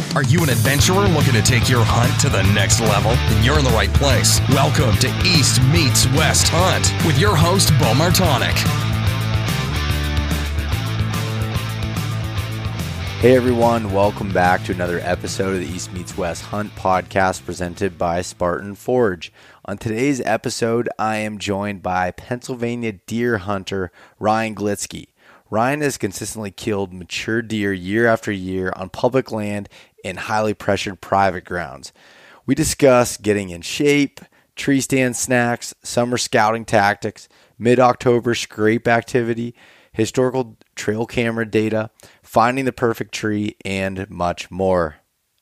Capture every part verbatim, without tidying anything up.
Are you an adventurer looking to take your hunt to the next level? Then you're in the right place. Welcome to East Meets West Hunt with your host, Bo Martonic. Hey everyone, welcome back to another episode of the East Meets West Hunt podcast presented by Spartan Forge. On today's episode, I am joined by Pennsylvania deer hunter Ryan Glitzky. Ryan has consistently killed mature deer year after year on public land and highly pressured private grounds. We discuss getting in shape, tree stand snacks, summer scouting tactics, mid-October scrape activity, historical trail camera data, finding the perfect tree, and much more.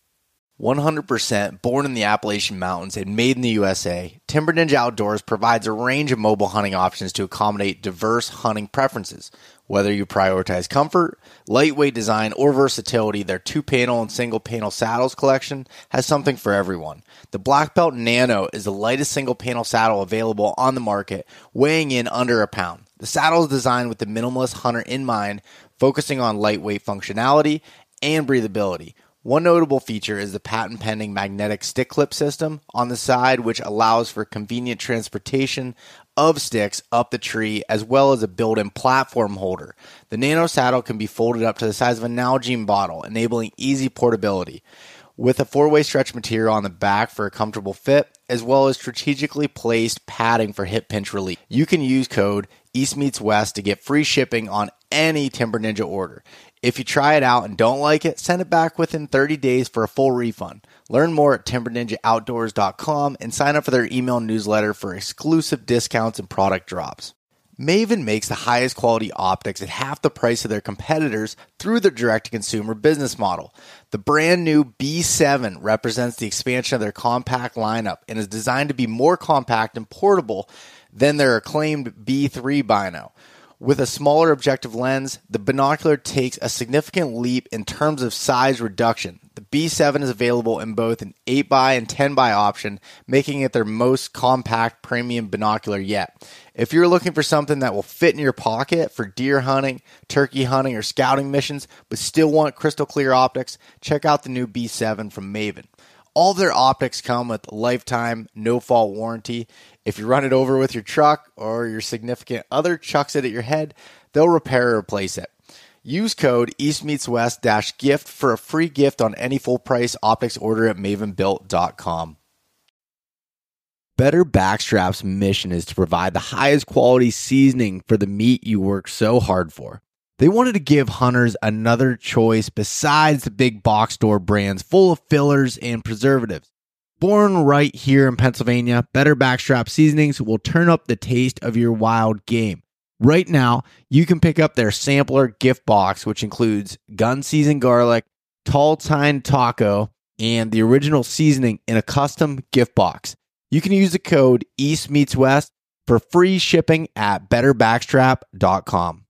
one hundred percent born in the Appalachian Mountains and made in the U S A, Timber Ninja Outdoors provides a range of mobile hunting options to accommodate diverse hunting preferences. Whether you prioritize comfort, lightweight design, or versatility, their two-panel and single-panel saddles collection has something for everyone. The Black Belt Nano is the lightest single-panel saddle available on the market, weighing in under a pound. The saddle is designed with the minimalist hunter in mind, focusing on lightweight functionality and breathability. One notable feature is the patent-pending magnetic stick clip system on the side, which allows for convenient transportation of sticks up the tree, as well as a built-in platform holder. The Nano saddle can be folded up to the size of a Nalgene bottle, enabling easy portability. With a four-way stretch material on the back for a comfortable fit, as well as strategically placed padding for hip pinch relief. You can use code EastMeetsWest to get free shipping on any Timber Ninja order. If you try it out and don't like it, send it back within thirty days for a full refund. Learn more at timber ninja outdoors dot com and sign up for their email newsletter for exclusive discounts and product drops. Maven makes the highest quality optics at half the price of their competitors through their direct-to-consumer business model. The brand new B seven represents the expansion of their compact lineup and is designed to be more compact and portable than their acclaimed B three Bino. With a smaller objective lens, the binocular takes a significant leap in terms of size reduction. The B seven is available in both an eight by and ten by option, making it their most compact premium binocular yet. If you're looking for something that will fit in your pocket for deer hunting, turkey hunting, or scouting missions, but still want crystal clear optics, check out the new B seven from Maven. All of their optics come with a lifetime, no-fault warranty. If you run it over with your truck or your significant other chucks it at your head, they'll repair or replace it. Use code EastMeetsWest-gift for a free gift on any full-price optics order at maven built dot com. Better Backstrap's mission is to provide the highest quality seasoning for the meat you work so hard for. They wanted to give hunters another choice besides the big box store brands full of fillers and preservatives. Born right here in Pennsylvania, Better Backstrap Seasonings will turn up the taste of your wild game. Right now, you can pick up their sampler gift box, which includes gun seasoned garlic, tall tine taco, and the original seasoning in a custom gift box. You can use the code EastMeetsWest for free shipping at better backstrap dot com.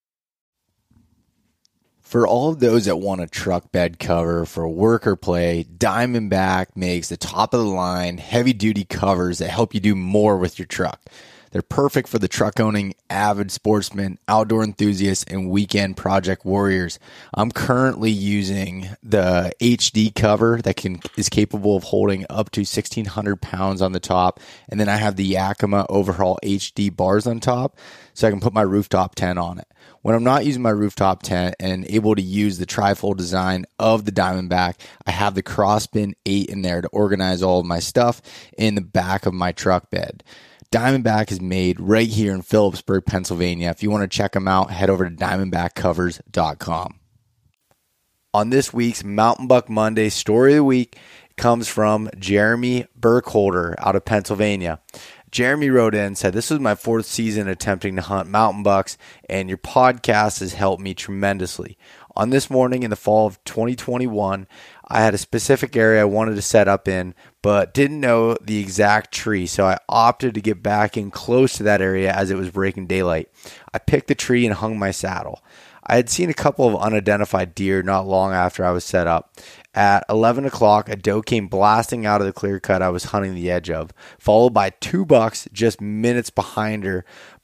For all of those that want a truck bed cover for work or play, Diamondback makes the top-of-the-line, heavy-duty covers that help you do more with your truck. They're perfect for the truck-owning avid sportsmen, outdoor enthusiasts, and weekend project warriors. I'm currently using the H D cover that can is capable of holding up to sixteen hundred pounds on the top, and then I have the Yakima Overhaul H D bars on top, so I can put my rooftop tent on it. When I'm not using my rooftop tent and able to use the trifold design of the Diamondback, I have the Crossbin eight in there to organize all of my stuff in the back of my truck bed. Diamondback is made right here in Phillipsburg, Pennsylvania. If you want to check them out, head over to diamondback covers dot com. On this week's Mountain Buck Monday Story of the Week comes from Jeremy Burkholder out of Pennsylvania. Jeremy wrote in and said, "This was my fourth season attempting to hunt mountain bucks, and your podcast has helped me tremendously. On this morning in the fall of twenty twenty-one, I had a specific area I wanted to set up in, but didn't know the exact tree, so I opted to get back in close to that area as it was breaking daylight. I picked the tree and hung my saddle. I had seen a couple of unidentified deer not long after I was set up. At eleven o'clock, a doe came blasting out of the clear cut I was hunting the edge of, followed by two bucks just minutes behind her.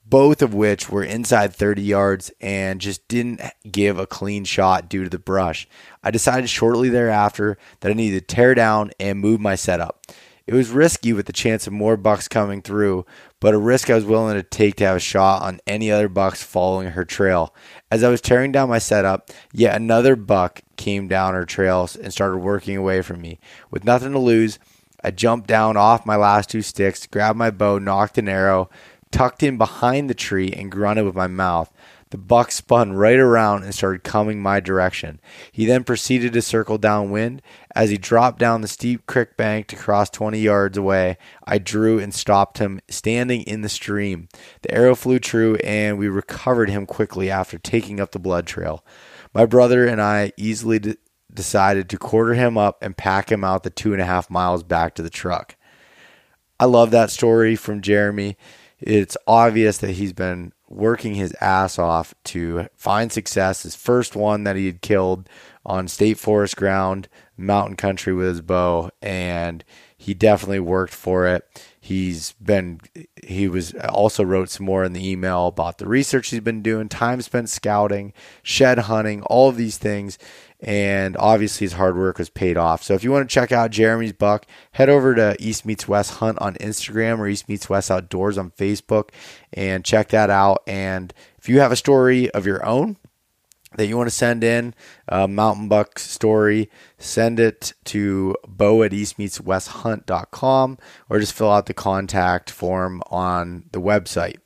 both of which were inside thirty yards and just didn't give a clean shot due to the brush. I decided shortly thereafter that I needed to tear down and move my setup. It was risky with the chance of more bucks coming through, but a risk I was willing to take to have a shot on any other bucks following her trail. As I was tearing down my setup, yet another buck came down her trails and started working away from me. With nothing to lose, I jumped down off my last two sticks, grabbed my bow, nocked an arrow, tucked in behind the tree, and grunted with my mouth. The buck spun right around and started coming my direction. He then proceeded to circle downwind. As he dropped down the steep creek bank to cross twenty yards away, I drew and stopped him standing in the stream. The arrow flew true, and we recovered him quickly after taking up the blood trail. My brother and I easily d- decided to quarter him up and pack him out the two and a half miles back to the truck. I love that story from Jeremy. It's obvious that he's been working his ass off to find success. His first one that he had killed on state forest ground, mountain country with his bow, and he definitely worked for it. He's been, he was also wrote some more in the email about the research he's been doing, time spent scouting, shed hunting, all of these things. And obviously his hard work was paid off. So if you want to check out Jeremy's buck, head over to East Meets West Hunt on Instagram or East Meets West Outdoors on Facebook and check that out. And if you have a story of your own that you want to send in, a mountain buck story, send it to bo at east meets west hunt dot com or just fill out the contact form on the website.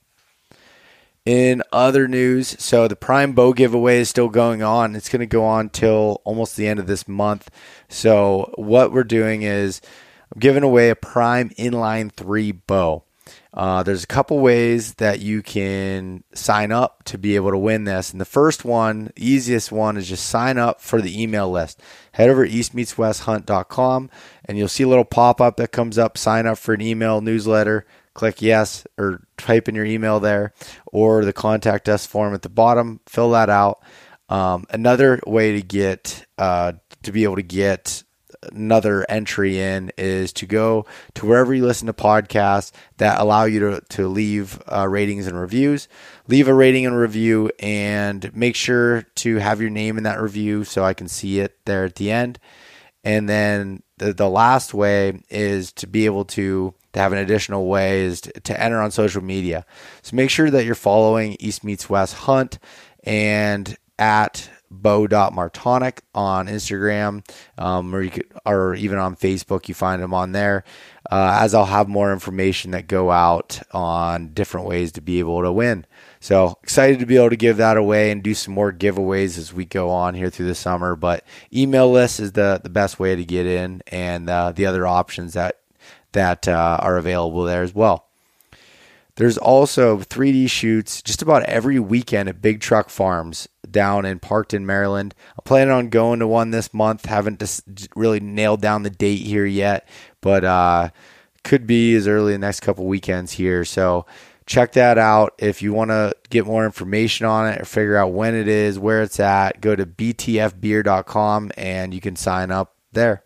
In other news, so the Prime Bow giveaway is still going on. It's going to go on till almost the end of this month. So what we're doing is I'm giving away a Prime Inline three bow. Uh, there's a couple ways that you can sign up to be able to win this. And the first one, easiest one, is just sign up for the email list. Head over to east meets west hunt dot com and you'll see a little pop-up that comes up, sign up for an email newsletter. Click yes or type in your email there or the contact us form at the bottom. Fill that out. Um, another way to get uh, to be able to get another entry in is to go to wherever you listen to podcasts that allow you to, to leave uh, ratings and reviews. Leave a rating and review and make sure to have your name in that review so I can see it there at the end. And then the, the last way is to be able to to have an additional way is to, to enter on social media. So make sure that you're following East Meets West Hunt and at bo dot martonic on Instagram, um, or you could, or even on Facebook, you find them on there. Uh, as I'll have more information that go out on different ways to be able to win. So excited to be able to give that away and do some more giveaways as we go on here through the summer. But email list is the, the best way to get in, and uh, the other options that that uh, are available there as well. There's also three D shoots just about every weekend at Big Truck Farms down in Parkton, Maryland. I'm planning on going to one this month. Haven't just really nailed down the date here yet, but uh, could be as early in the next couple weekends here. So check that out. If you want to get more information on it or figure out when it is, where it's at, go to b t f beer dot com and you can sign up there.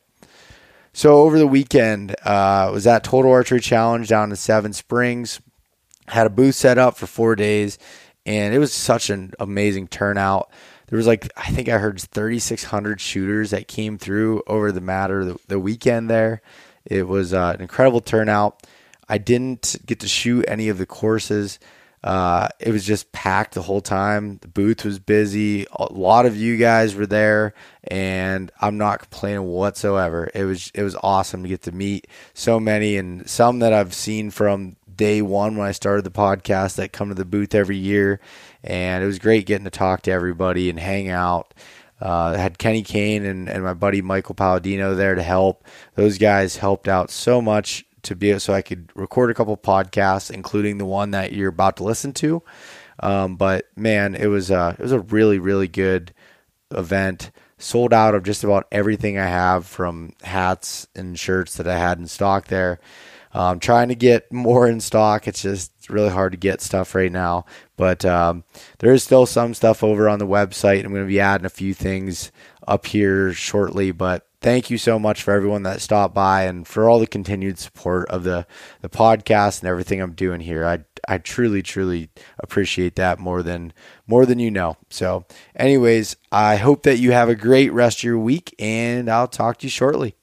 So over the weekend, uh, was at Total Archery Challenge down in Seven Springs. Had a booth set up for four days, and it was such an amazing turnout. There was like, I think I heard thirty-six hundred shooters that came through over the matter the, the weekend there. It was uh, an incredible turnout. I didn't get to shoot any of the courses. Uh, it was just packed the whole time. The booth was busy. A lot of you guys were there, and I'm not complaining whatsoever. It was it was awesome to get to meet so many, and some that I've seen from day one when I started the podcast that come to the booth every year, and it was great getting to talk to everybody and hang out. Uh, I had Kenny Kane and, and my buddy Michael Palladino there to help. Those guys helped out so much to be so I could record a couple podcasts, including the one that you're about to listen to. Um, but man, it was a, it was a really, really good event. Sold out of just about everything I have, from hats and shirts that I had in stock there. Um, trying to get more in stock. It's just really hard to get stuff right now, but um, there is still some stuff over on the website. I'm going to be adding a few things up here shortly. But thank you so much for everyone that stopped by and for all the continued support of the, the podcast and everything I'm doing here. I I truly, truly appreciate that more than more than you know. So anyways, I hope that you have a great rest of your week, and I'll talk to you shortly.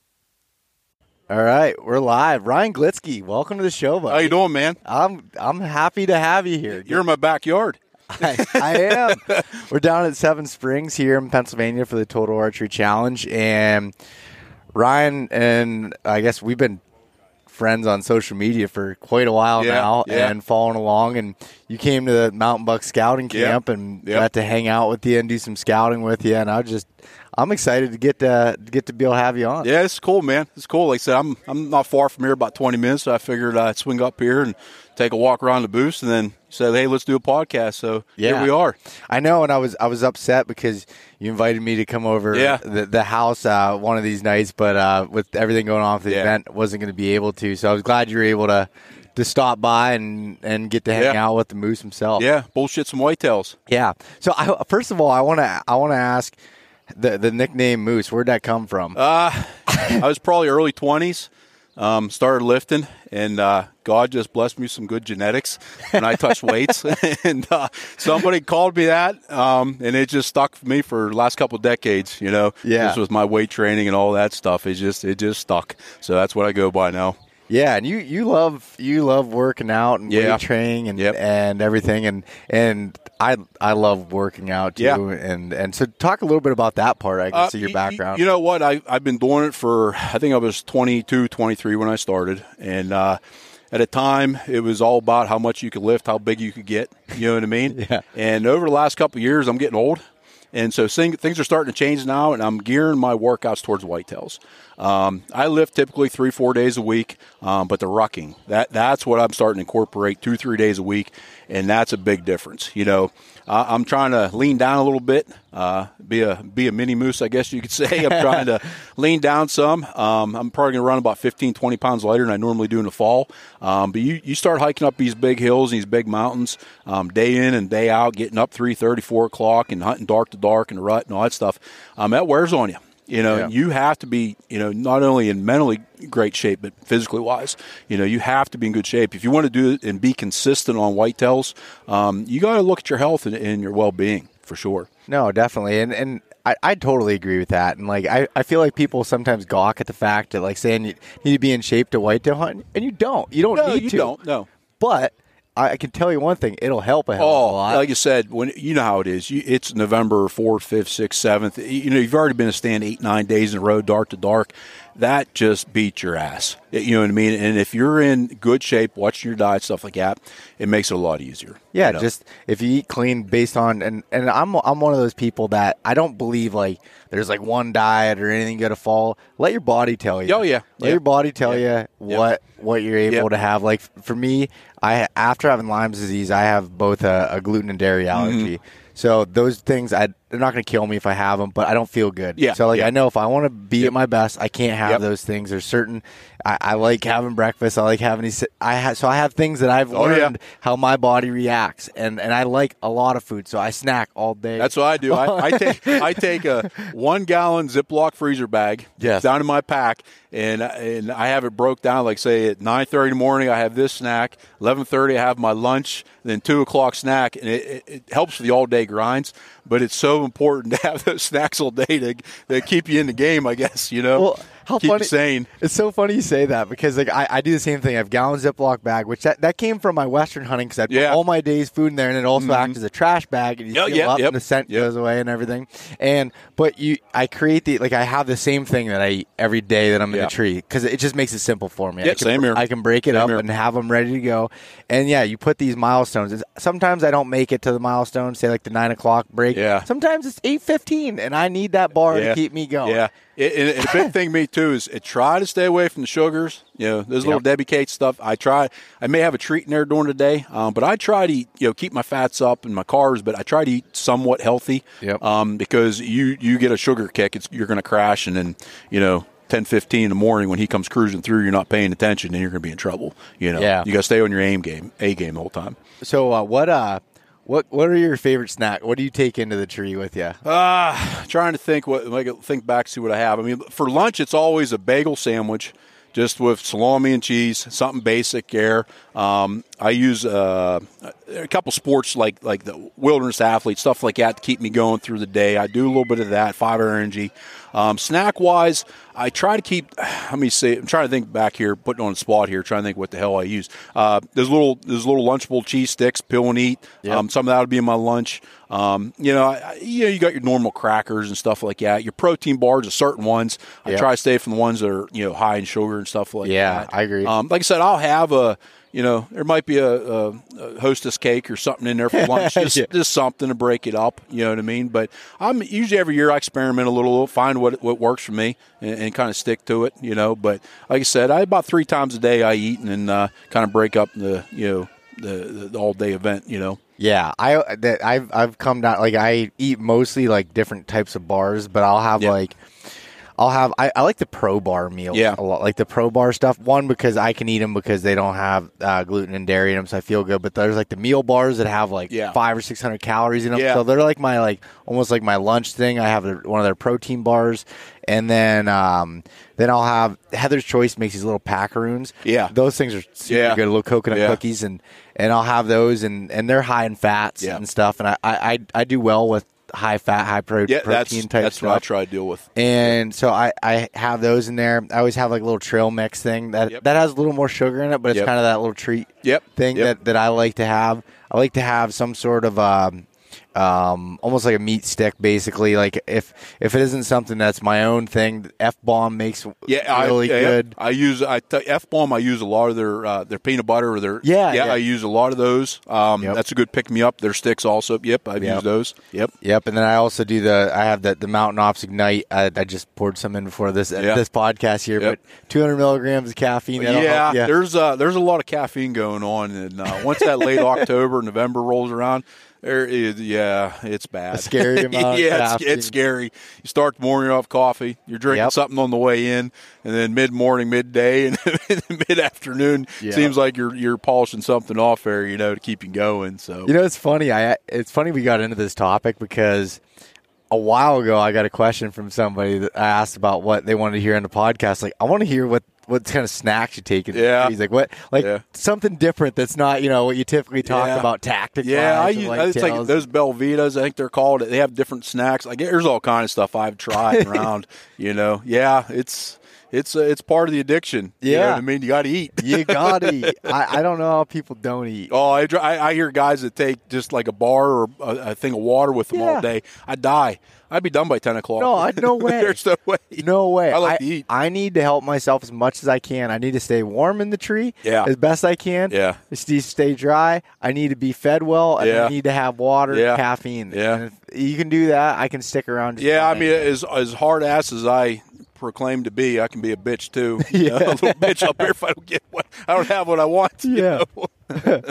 All right, we're live. Ryan Glitzky, welcome to the show, buddy. How you doing, man? I'm I'm happy to have you here. You're in my backyard. I, I am. We're down at Seven Springs here in Pennsylvania for the Total Archery Challenge, and Ryan and I guess we've been friends on social media for quite a while yeah, now yeah. and following along, and you came to the Mountain Buck Scouting Camp yep. and yep. got to hang out with you and do some scouting with you, and I just I'm excited to get to get to be able to have you on. Yeah, it's cool, man. It's cool. Like I said, I'm I'm not far from here, about twenty minutes, so I figured I'd swing up here and take a walk around the booth, and then said, hey, let's do a podcast. So yeah. here we are. I know, and I was I was upset because you invited me to come over yeah. the, the house uh, one of these nights, but uh, with everything going on for the yeah. event, I wasn't going to be able to. So I was glad you were able to to stop by and, and get to hang yeah. out with the moose himself. Yeah, bullshit some whitetails. Yeah. So I, first of all, I want to I want to ask the the nickname Moose. Where'd that come from? Uh, I was probably early twenties. Um, started lifting, and uh, God just blessed me with some good genetics when I touched weights. and uh, somebody called me that, um, and it just stuck for me for the last couple of decades. You know, yeah. This was my weight training and all that stuff. It just it just stuck. So that's what I go by now. Yeah, and you, you love you love working out and yeah. weight training and yep. and everything, and and I I love working out too. Yeah. And and so talk a little bit about that part, I guess, uh, of your y- background. You know what? I I've been doing it for I think I was twenty-two, twenty-three when I started, and uh, at a time it was all about how much you could lift, how big you could get. You know what I mean? yeah. And over the last couple of years, I'm getting old. And so things are starting to change now, and I'm gearing my workouts towards whitetails. Um, I lift typically three, four days a week, um, but the rucking, that that's what I'm starting to incorporate two, three days a week, and that's a big difference. You know, uh, I'm trying to lean down a little bit, uh, be a be a mini moose, I guess you could say. I'm trying to lean down some. Um, I'm probably going to run about fifteen, twenty pounds lighter than I normally do in the fall. Um, but you, you start hiking up these big hills, these big mountains, um, day in and day out, getting up three thirty, four o'clock, and hunting dark to dark and rut and all that stuff. Um, that wears on you. You know, yeah. you have to be, you know, not only in mentally great shape, but physically wise. You know, you have to be in good shape. If you want to do it and be consistent on whitetails, um, you got to look at your health and, and your well-being for sure. No, definitely. And and I, I totally agree with that. And like I, I feel like people sometimes gawk at the fact that like saying you need to be in shape to whitetail hunt, and you don't. You don't no, need you to. You don't, no. But I can tell you one thing, it'll help a hell oh, of a lot. Like you said, when you know how it is. You, it's November fourth, fifth, sixth, seventh. You know, you've already been a stand eight, nine days in a row, dark to dark. That just beats your ass. You know what I mean? And if you're in good shape, watching your diet, stuff like that, it makes it a lot easier. Yeah, you know? just if you eat clean based on and, and I'm I'm one of those people that I don't believe like there's like one diet or anything going to fall. Let your body tell you. Oh yeah. Let yeah. your body tell yeah. you what yep. what you're able yep. to have. Like for me, I after having Lyme's disease, I have both a, a gluten and dairy allergy. Mm-hmm. So those things, I, they're not going to kill me if I have them, but I don't feel good. Yeah. So like yeah. I know if I want to be yep. at my best, I can't have yep. those things. There's certain. I, I like having breakfast. I like having these. I ha, so I have things that I've oh, learned yeah. how my body reacts, and, and I like a lot of food. So I snack all day. That's what I do. I, I take I take a one gallon Ziploc freezer bag yes. down in my pack, and and I have it broke down. Like say at nine thirty in the morning, I have this snack. Eleven thirty, I have my lunch. Then two o'clock snack, and it, it, it helps for the all day grinds. But it's so important to have those snacks all day to, to keep you in the game, I guess, you know. Well, how keep funny, you sane. It's so funny you say that because like I, I do the same thing. I have gallon Ziploc bag, which that, that came from my Western hunting because I put yeah. all my day's food in there, and it also mm-hmm. acts as a trash bag, and you oh, seal yep, up, yep, and the scent yep. goes away and everything. And but you, I create the like I have the same thing that I eat every day that I'm in yeah. the tree because it just makes it simple for me. Yeah, I can, same here. I can break it same up here. and have them ready to go. And yeah, you put these milestones. It's, sometimes I don't make it to the milestone, say like the nine o'clock break. Yeah. Sometimes it's eight fifteen, and I need that bar yeah. to keep me going. Yeah. It, and, and a big thing, me too, is it, try to stay away from the sugars. You know, there's little yep. Debbie Kate stuff. I try. I may have a treat in there during the day, um, but I try to eat, you know keep my fats up and my carbs. But I try to eat somewhat healthy. Yep. Um, because you you get a sugar kick, it's you're going to crash, and then you know. ten fifteen in the morning when he comes cruising through, you're not paying attention, and you're going to be in trouble. You know, yeah. you got to stay on your aim game, A game the whole time. So uh, what uh What What are your favorite snack? What do you take into the tree with you? Uh, trying to think what like think back, see what I have. I mean, for lunch, it's always a bagel sandwich, just with salami and cheese, something basic there. Um, I use uh, a couple sports like like the wilderness athlete, stuff like that to keep me going through the day. I do a little bit of that, five hour energy. Um, snack wise, I try to keep. Let me see. I'm trying to think back here, putting on the spot here, trying to think what the hell I use. Uh, there's little there's little Lunchable cheese sticks, peel and eat. Yep. Um, some of that would be in my lunch. Um, you know, I, you know, you got your normal crackers and stuff like that. Your protein bars, are certain ones. I Yep. try to stay from the ones that are you know high in sugar and stuff like Yeah, that. I agree. Um, like I said, I'll have a. You know, there might be a, a, a Hostess cake or something in there for lunch, just, Yeah. just something to break it up. You know what I mean? But I'm usually every year I experiment a little, find what what works for me, and, and kind of stick to it. You know, but like I said, I about three times a day I eat and then uh, kind of break up the you know the, the, the all day event. You know. Yeah, I that I've I've come down like I eat mostly like different types of bars, but I'll have Yeah. like I'll have I, I like the Pro Bar meals Yeah. a lot, like the Pro Bar stuff. One because I can eat them because they don't have uh, gluten and dairy in them, so I feel good. But there's like the meal bars that have like Yeah. five or six hundred calories in them, Yeah. so they're like my like almost like my lunch thing. I have one of their protein bars, and then um, then I'll have Heather's Choice makes these little packaroons. Yeah. those things are super Yeah. good. Little coconut Yeah. cookies, and and I'll have those, and and they're high in fats Yeah. and stuff, and I I I do well with high fat, high pro- Yeah, protein that's type that's stuff. what I try to deal with. And so I, I have those in there. I always have like a little trail mix thing that Yep. that has a little more sugar in it, but it's Yep. kind of that little treat Yep. thing Yep. that, that I like to have. I like to have some sort of um, um, almost like a meat stick, basically. Like if if it isn't something that's my own thing, F Bomb makes Yeah, really I, yeah, good. I use I F Bomb. I use a lot of their uh, their peanut butter or their Yeah, yeah. yeah. I use a lot of those. Um, Yep. That's a good pick me up. Their sticks also. Yep, I've Yep. used those. Yep. Yep, and then I also do the. I have the the Mountain Ops Ignite. I, I just poured some in before this Yeah. this podcast here, Yep. but two hundred milligrams of caffeine. that'll Yeah, help ya. there's uh, there's a lot of caffeine going on, and uh, once that late October, November rolls around, there is yeah, it's bad. A scary amount of yeah, it's, caffeine. it's scary. You start the morning off coffee, you're drinking Yep. something on the way in, and then mid morning, midday, and mid afternoon Yeah. seems like you're you're polishing something off there, you know, to keep you going. So You know, it's funny. I it's funny we got into this topic because a while ago I got a question from somebody that I asked about what they wanted to hear on the podcast. Like, I want to hear what what kind of snacks you take. Yeah. He's like, what, like Yeah. something different that's not you know what you typically talk Yeah. about. Tactic. Yeah, I lines and use I- it's like whitetails. those Belvitas. I think they're called. They have different snacks. Like there's all kind of stuff I've tried around. You know, yeah, it's it's uh, it's part of the addiction. You know Yeah. what I mean, you got to eat. You gotta eat. I, I don't know how people don't eat. Oh, I, dr- I I hear guys that take just like a bar or a, a thing of water with them Yeah. all day. I die. I'd be done by ten o'clock. No, I- no way. There's no way. No way. I like to eat. I need to help myself as much as I can. I need to stay warm in the tree Yeah. as best I can. Yeah. Stay, stay dry. I need to be fed well, and Yeah. I need to have water, Yeah. caffeine. Yeah. And if you can do that, I can stick around. just Yeah, I fine. mean, as as hard ass as I proclaim to be, I can be a bitch too. You know, a little bitch up here if I don't get what I don't have what I want. you Yeah. know?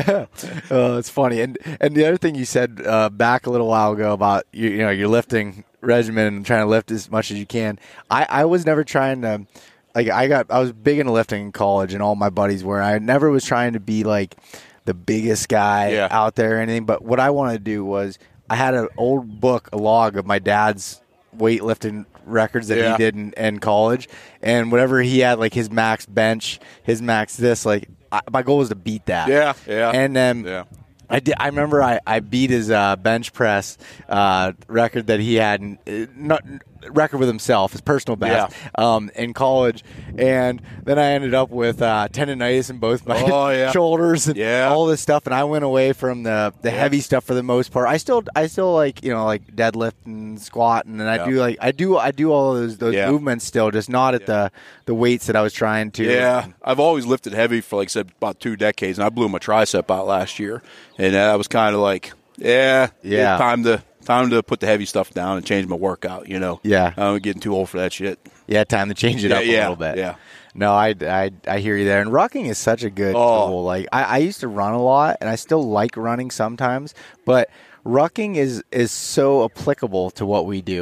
Oh, it's funny. And and the other thing you said uh, back a little while ago about you, you know your lifting regimen and trying to lift as much as you can. I, I was never trying to like I got I was big into lifting in college, and all my buddies were. I never was trying to be like the biggest guy Yeah. out there or anything. But what I wanted to do was I had an old book, a log of my dad's weightlifting records that Yeah. he did in, in college, and whatever he had, like his max bench, his max this, like I, my goal was to beat that. Yeah, yeah. And then Yeah. I did. I remember I, I beat his uh, bench press uh, record that he had, in, uh, not record with himself, his personal best, um, in college. And then I ended up with uh, tendonitis in both my Oh, yeah. shoulders and Yeah. all this stuff. And I went away from the, the Yeah. heavy stuff for the most part. I still I still like you know like deadlift and squat, and then I Yeah. do like I do I do all of those those Yeah. movements still, just not at the the weights that I was trying to. Yeah, I've always lifted heavy for, like I said, about two decades, and I blew my tricep out last year, and that was kind of like, yeah, Yeah. it's time to time to put the heavy stuff down and change my workout. You know, Yeah. I'm getting too old for that shit. Yeah, time to change it Yeah, up a yeah, little bit. yeah. No, I, I, I hear you there. And rucking is such a good Oh. tool. Like I, I used to run a lot, and I still like running sometimes. But rucking is is so applicable to what we do.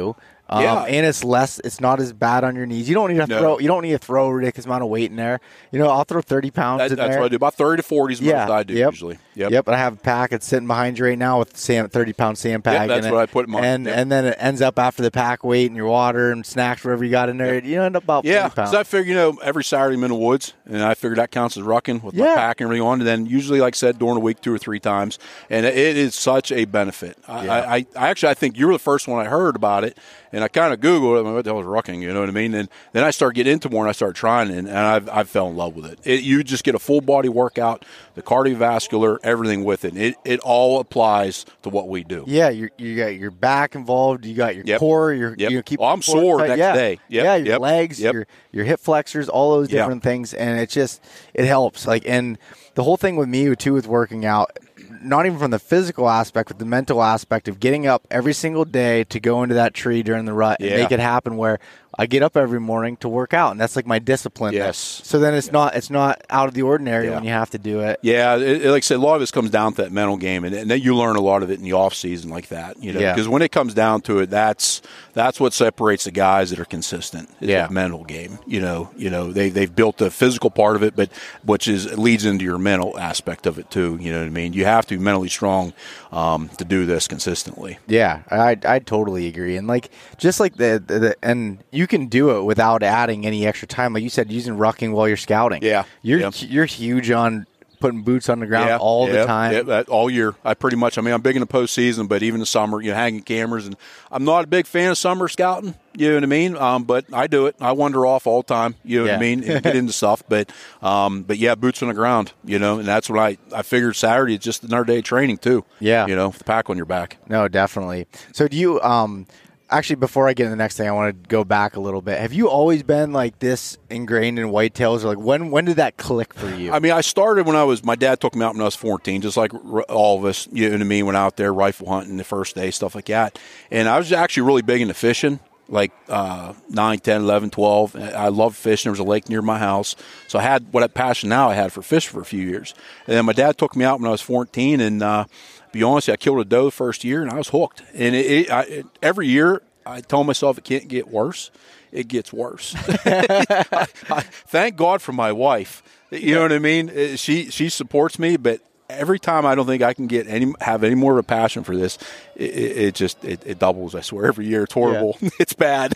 Um, Yeah. and it's less. It's not as bad on your knees. You don't need to No. throw. You don't need to throw a ridiculous amount of weight in there. You know, I'll throw thirty pounds That, in that's there. what I do. About thirty to forty is the Yeah, most I do yep. usually. Yep. Yep, and I have a pack that's sitting behind you right now with sand, thirty pound sandbag. Yep, that's in what it. I put in mine. And Yep. and then it ends up after the pack weight and your water and snacks, whatever you got in there. You end up about Yeah, forty pounds. because I figure, you know, every Saturday I'm in the woods, and I figure that counts as rucking with Yeah. my pack and everything on. And then usually, like I said, during the week, two or three times. And it is such a benefit. I, Yeah. I, I actually, I think you were the first one I heard about it, and I kind of Googled it. I mean, what the hell is rucking? You know what I mean? And then I started getting into more, and I started trying it, and I've, I've fell in love with it. it. You just get a full body workout, the cardiovascular, everything with it. It, it all applies to what we do. Yeah, you you got your back involved. You got your Yep. core. Your Yep. you keep. Oh, I'm the core sore tight. next yeah. day. Yep. Yeah, your Yep. legs, Yep. your your hip flexors, all those Yep. different things, and it just it helps. Like, and the whole thing with me too with working out, not even from the physical aspect, but the mental aspect of getting up every single day to go into that tree during the rut and Yeah. make it happen. Where I get up every morning to work out, and that's like my discipline. Yes. So then it's not it's not out of the ordinary Yeah. when you have to do it. Yeah, it, it- like I said, a lot of this comes down to that mental game, and, and then you learn a lot of it in the off season like that. You know, Yeah. because when it comes down to it, that's that's what separates the guys that are consistent. Is Yeah. that mental game. You know, you know they they've built the physical part of it, but which is leads into your mental aspect of it too. You know what I mean? You have to be mentally strong um, to do this consistently. Yeah, I I totally agree, and like just like the, the, the and you can do it without adding any extra time, like you said, using rucking while you're scouting. Yeah, you're yeah. you're huge on putting boots on the ground Yeah, all yeah, the time. yeah, that, all year. I pretty much. I mean, I'm big in the postseason, but even the summer, you know, hanging cameras, and I'm not a big fan of summer scouting. You know what I mean? Um, but I do it. I wander off all the time. You know Yeah. what I mean? And get into stuff, but um, but yeah, boots on the ground. You know, and that's what I I figured Saturday is just another day of training too. Yeah. you know, with the pack on your back. No, definitely. So do you? Um, actually, before I get to the next thing, I want to go back a little bit. Have you always been like this ingrained in whitetails, or like when when did that click for you? I mean, I started when I was, my dad took me out when I was fourteen, just like r- all of us, you know what I mean, went out there rifle hunting the first day, stuff like that. And I was actually really big into fishing, like uh, nine, ten, eleven, twelve. I loved fishing. There was a lake near my house. So I had what a passion now I had for fish for a few years. And then my dad took me out when I was fourteen, and uh, be honest, I killed a doe the first year, and I was hooked. And it, it, I, it, every year, I told myself it can't get worse. It gets worse. I, I, thank God for my wife. You know what I mean? She she supports me, but every time I don't think I can get any have any more of a passion for this, it, it, it just it, it doubles. I swear, every year it's horrible. Yeah. It's bad.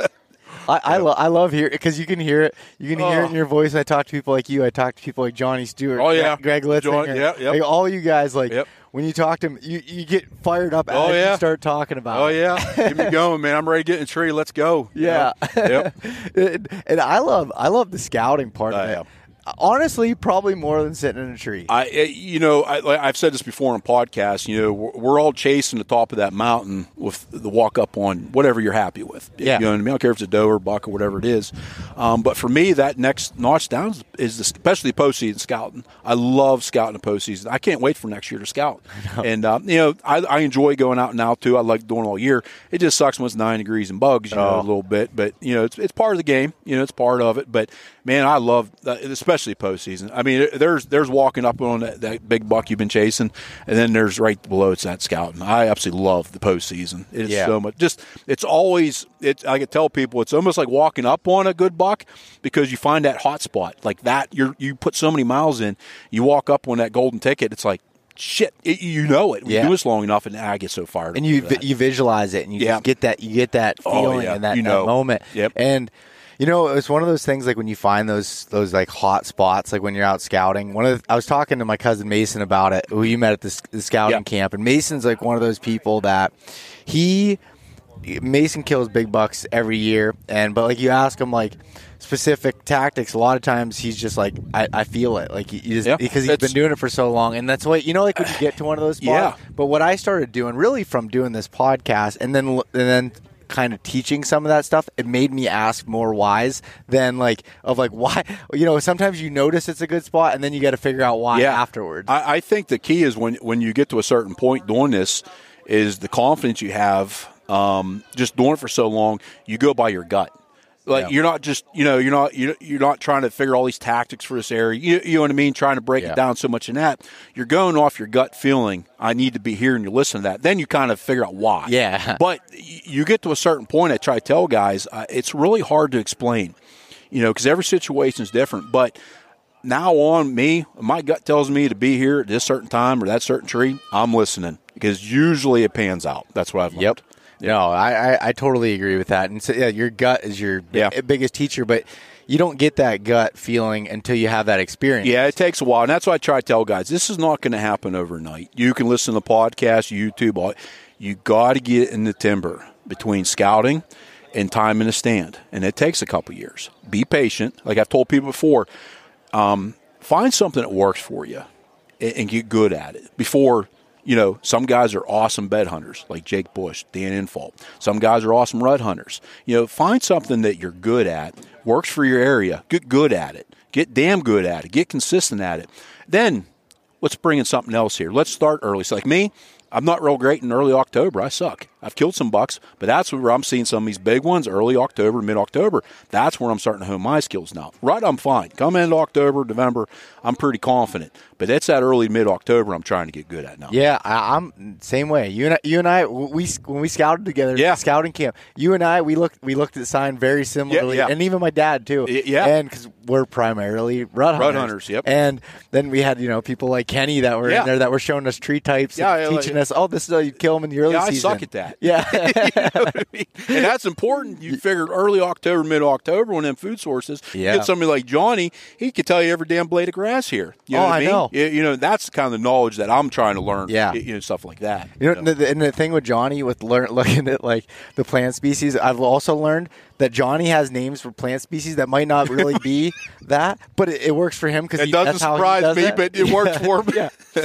I I, lo- I love hear because you can hear it. You can hear Oh. it in your voice. I talk to people like you. I talk to people like Johnny Stewart. Oh, yeah. Greg Litzinger. John- yeah, yep. Like all you guys. Like Yep. when you talk to them, you, you get fired up Oh, as yeah. you start talking about. Oh it. yeah, get me going, man. I'm ready to get in the tree. Let's go. You Yeah. know? Yep. and, and I love I love the scouting part I of it. am. Honestly, probably more than sitting in a tree. I, you know, I, I've said this before on podcasts. You know, we're, we're all chasing the top of that mountain with the walk up on whatever you're happy with. Yeah. You know what I mean? I don't care if it's a doe or buck or whatever it is. Um, but for me, that next notch down is the, especially postseason scouting. I love scouting the postseason. I can't wait for next year to scout. And uh, you know, I, I enjoy going out and out too. I like doing it all year. It just sucks when it's nine degrees and bugs, you know, Oh. a little bit. But you know, it's it's part of the game. You know, it's part of it. But man, I love, uh, especially postseason. I mean, there's there's walking up on that, that big buck you've been chasing, and then there's right below it's that scouting. I absolutely love the postseason. It's Yeah. so much. Just it's always. It. I can tell people it's almost like walking up on a good buck because you find that hot spot like that. You you put so many miles in. You walk up on that golden ticket. It's like shit. It, you know it. Yeah. You do this long enough, and I get so fired. and up you for that. vi- you visualize it, and you Yeah. just get that you get that Oh, feeling yeah. and that, You that know. moment. Yep. And you know, it's one of those things like when you find those those like hot spots, like when you're out scouting. One of the, I was talking to my cousin Mason about it, who you met at the, the scouting Yeah. camp, and Mason's like one of those people that he Mason kills big bucks every year, and but like you ask him like specific tactics, a lot of times he's just like I, I feel it, like you just, Yeah. because he's It's- been doing it for so long, and that's what you know, like when you get to one of those spots. Yeah. But what I started doing, really from doing this podcast, and then and then kind of teaching some of that stuff, it made me ask more whys than like of like why. You know, sometimes you notice it's a good spot, and then you got to figure out why Yeah. afterwards. I, I think the key is when when you get to a certain point doing this, is the confidence you have. Um, just doing it for so long, you go by your gut. Like Yeah. you're not just, you know, you're not you're, you're not trying to figure all these tactics for this area. You, you know what I mean? Trying to break Yeah. it down so much in that. You're going off your gut feeling. I need to be here, and you listen to that. Then you kind of figure out why. Yeah. But y- you get to a certain point. I try to tell guys, uh, it's really hard to explain, you know, because every situation is different. But now on me, my gut tells me to be here at this certain time or that certain tree. I'm listening because usually it pans out. That's what I've learned. Yep. No, I, I, I totally agree with that. And so, yeah, your gut is your b- Yeah. biggest teacher, but you don't get that gut feeling until you have that experience. Yeah, it takes a while, and that's why I try to tell guys, this is not going to happen overnight. You can listen to podcasts, YouTube, all, you got to get in the timber between scouting and time in the stand, and it takes a couple years. Be patient. Like I've told people before, um, find something that works for you and, and get good at it before. You know, some guys are awesome bed hunters, like Jake Bush, Dan Infalt. Some guys are awesome rut hunters. You know, find something that you're good at, works for your area. Get good at it. Get damn good at it. Get consistent at it. Then let's bring in something else here. Let's start early. So like me, I'm not real great in early October. I suck. I've killed some bucks, but that's where I'm seeing some of these big ones, early October, mid-October. That's where I'm starting to hone my skills now. Right, I'm fine. Come into October, November, I'm pretty confident. But it's that early, mid-October I'm trying to get good at now. Yeah, I, I'm same way. You and I, you and I, we when we scouted together, Yeah. scouting camp. You and I, we looked we looked at sign very similarly, Yeah, yeah. and even my dad too. Y- yeah. and because we're primarily rut hunters. Rut hunters, yep. And then we had you know people like Kenny that were Yeah. in there that were showing us tree types, Yeah, and yeah, teaching like- us, oh, this is how you kill them in the early Yeah, I season. suck at that. Yeah, You know what I mean? And that's important. You figured early October, mid-October, when them food sources. Yeah. You get somebody like Johnny, he could tell you every damn blade of grass here. You know Oh, what I I mean? know. You, you know, that's the kind of knowledge that I'm trying to learn. Yeah. You know, stuff like that. You know, the, and the thing with Johnny, with learn, looking at like the plant species, I've also learned that Johnny has names for plant species that might not really be that, but it, it works for him because It doesn't that's how he surprise does me, it. but it works for me.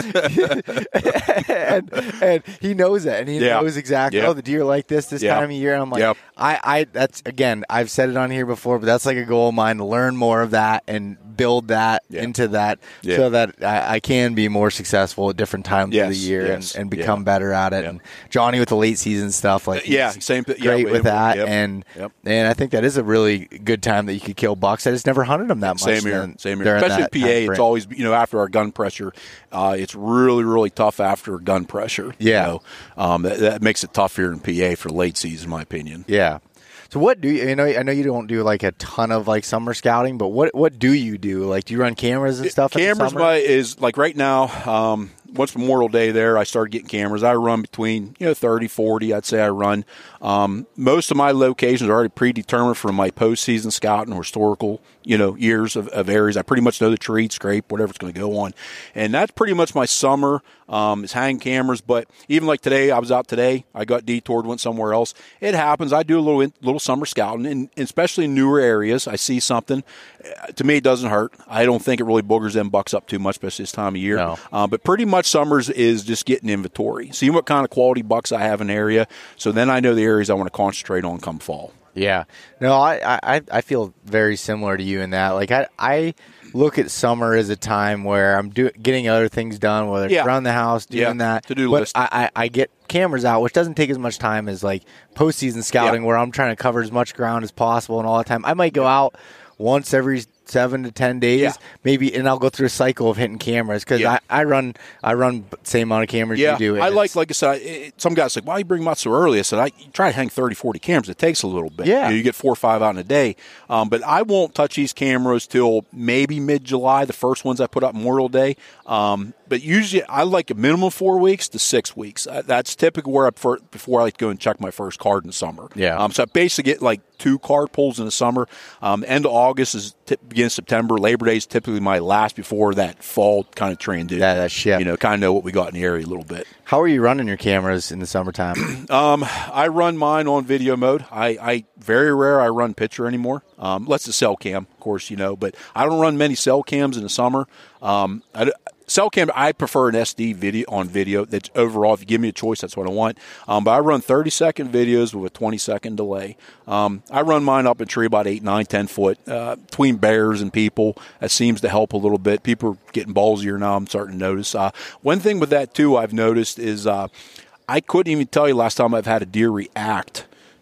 Yeah, and, and he knows it, and he Yeah. knows exactly. Yep. Oh, the deer like this this Yep. time of year, and I'm like, Yep. I, I, that's again, I've said it on here before, but that's like a goal of mine to learn more of that and build that Yeah. into that, Yeah. so that I, I can be more successful at different times of the Yes, year yes, and, and become yeah. better at it. Yep. And Johnny with the late season stuff, like Yeah, he's same th- yeah, great we- with that, yep, and yep. and I think that is a really good time that you could kill bucks. I just never hunted them that much. Same here, then- same here. during Especially in that P time A, it's frame. always, you know, after our gun pressure, uh, it's really, really tough after gun pressure. Yeah. You know? um, that, that makes it tough here in P A for late season, in my opinion. Yeah. So what do you, you know, I know you don't do like a ton of like summer scouting, but what what do you do? Like, do you run cameras and stuff? in the Cameras summer? my, is like right now, um, once Memorial Day there, I started getting cameras. I run between, you know, thirty, forty, I'd say I run. Um, most of my locations are already predetermined from my postseason scouting or historical, you know, years of, of areas. I pretty much know the tree, scrape, whatever it's going to go on. And that's pretty much my summer um, is hang cameras. But even like today, I was out today. I got detoured, went somewhere else. It happens. I do a little little summer scouting, and especially in newer areas. I see something. Uh, to me, it doesn't hurt. I don't think it really boogers them bucks up too much, especially this time of year. No. Uh, but pretty much summers is just getting inventory, seeing what kind of quality bucks I have in the area. So then I know the areas I want to concentrate on come fall. Yeah. No, I, I, I feel very similar to you in that. Like, I, I look at summer as a time where I'm do, getting other things done, whether it's Yeah. around the house, doing Yeah, that. to-do but list. I, I, I get cameras out, which doesn't take as much time as like postseason scouting, Yeah. where I'm trying to cover as much ground as possible and all the time. I might go out once every seven to ten days, Yeah. maybe, and I'll go through a cycle of hitting cameras because Yeah. I, I run I run same amount of cameras Yeah, you do. and I like, it's- like I said, it, some guys like, why you bring them out so early? I said, I you try to hang thirty, forty cameras. It takes a little bit. Yeah. You know, you get four or five out in a day. Um, but I won't touch these cameras till maybe mid-July, the first ones I put up Memorial Day. Um, but usually I like a minimum of four weeks to six weeks. Uh, that's typically where I prefer, before I like to go and check my first card in the summer. Yeah. Um, so I basically get like two card pulls in the summer. Um, end of August is t- beginning of September. Labor Day is typically my last before that fall kind of trend. Yeah, that shift. You know, kind of know what we got in the area a little bit. How are you running your cameras in the summertime? Um, I run mine on video mode. I, I very rare I run picture anymore. Um, unless it's cell cam, of course, you know. But I don't run many cell cams in the summer. Um, I, cell cam, I prefer an S D video on video. That's overall, if you give me a choice, that's what I want. Um, but I run thirty second videos with a twenty second delay. Um, I run mine up a tree about eight, nine, ten foot uh, between bears and people. That seems to help a little bit. People are getting ballsier now. I'm starting to notice. Uh, one thing with that too, I've noticed is uh, I couldn't even tell you last time I've had a deer react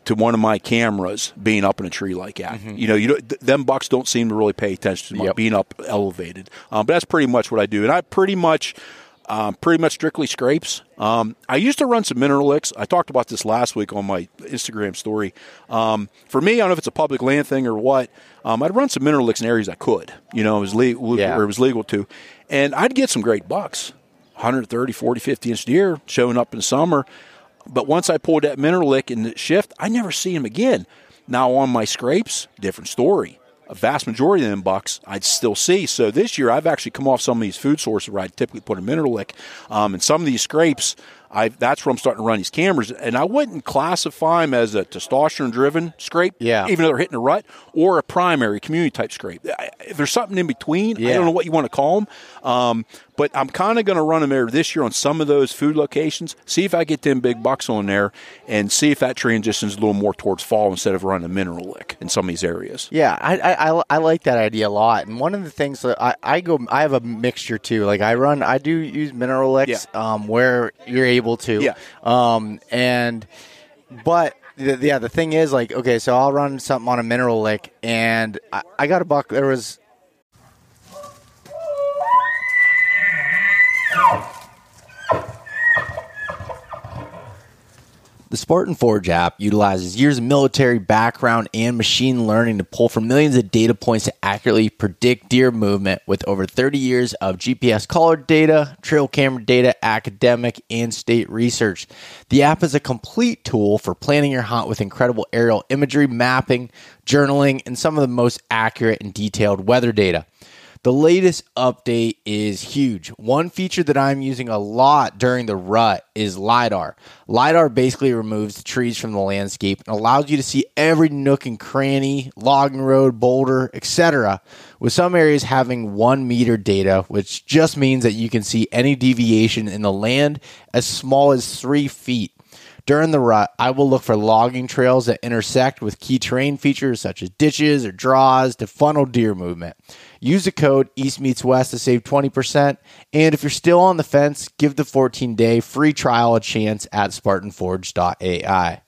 to one of my cameras being up in a tree like that. Mm-hmm. You know, you don't, th- them bucks don't seem to really pay attention to yep. being up elevated. Um, but that's pretty much what I do. And I pretty much, um, pretty much strictly scrapes. Um, I used to run some mineral licks. I talked about this last week on my Instagram story. Um, for me, I don't know if it's a public land thing or what. Um, I'd run some mineral licks in areas I could. You know, it was legal, yeah. or it was legal to, and I'd get some great bucks, one thirty, forty, fifty inch deer showing up in summer. But once I pulled that mineral lick in the shift, I never see him again. Now on my scrapes, different story. A vast majority of them bucks I'd still see. So this year I've actually come off some of these food sources where I typically put a mineral lick. Um, and some of these scrapes, I that's where I'm starting to run these cameras. And I wouldn't classify them as a testosterone-driven scrape, yeah. even though they're hitting a rut, or a primary community-type scrape. If there's something in between, yeah. I don't know what you want to call them. Um, but I'm kind of going to run them there this year on some of those food locations, see if I get them big bucks on there, and see if that transitions a little more towards fall instead of running a mineral lick in some of these areas. Yeah, I, I, I like that idea a lot. And one of the things that I, I go, I have a mixture too. Like I run, I do use mineral licks yeah. um, where you're able to. Yeah. Um, and, but the, yeah, the thing is like, okay, so I'll run something on a mineral lick and I, I got a buck. There was, the Spartan Forge app utilizes years of military background and machine learning to pull from millions of data points to accurately predict deer movement with over thirty years of G P S collar data, trail camera data, academic, and state research. The app is a complete tool for planning your hunt with incredible aerial imagery, mapping, journaling, and some of the most accurate and detailed weather data. The latest update is huge. One feature that I'm using a lot during the rut is LiDAR. LiDAR basically removes the trees from the landscape and allows you to see every nook and cranny, logging road, boulder, et cetera, with some areas having one meter data, which just means that you can see any deviation in the land as small as three feet. During the rut, I will look for logging trails that intersect with key terrain features such as ditches or draws to funnel deer movement. Use the code East Meets West to save twenty percent. And if you're still on the fence, give the fourteen-day free trial a chance at Spartan Forge dot A I.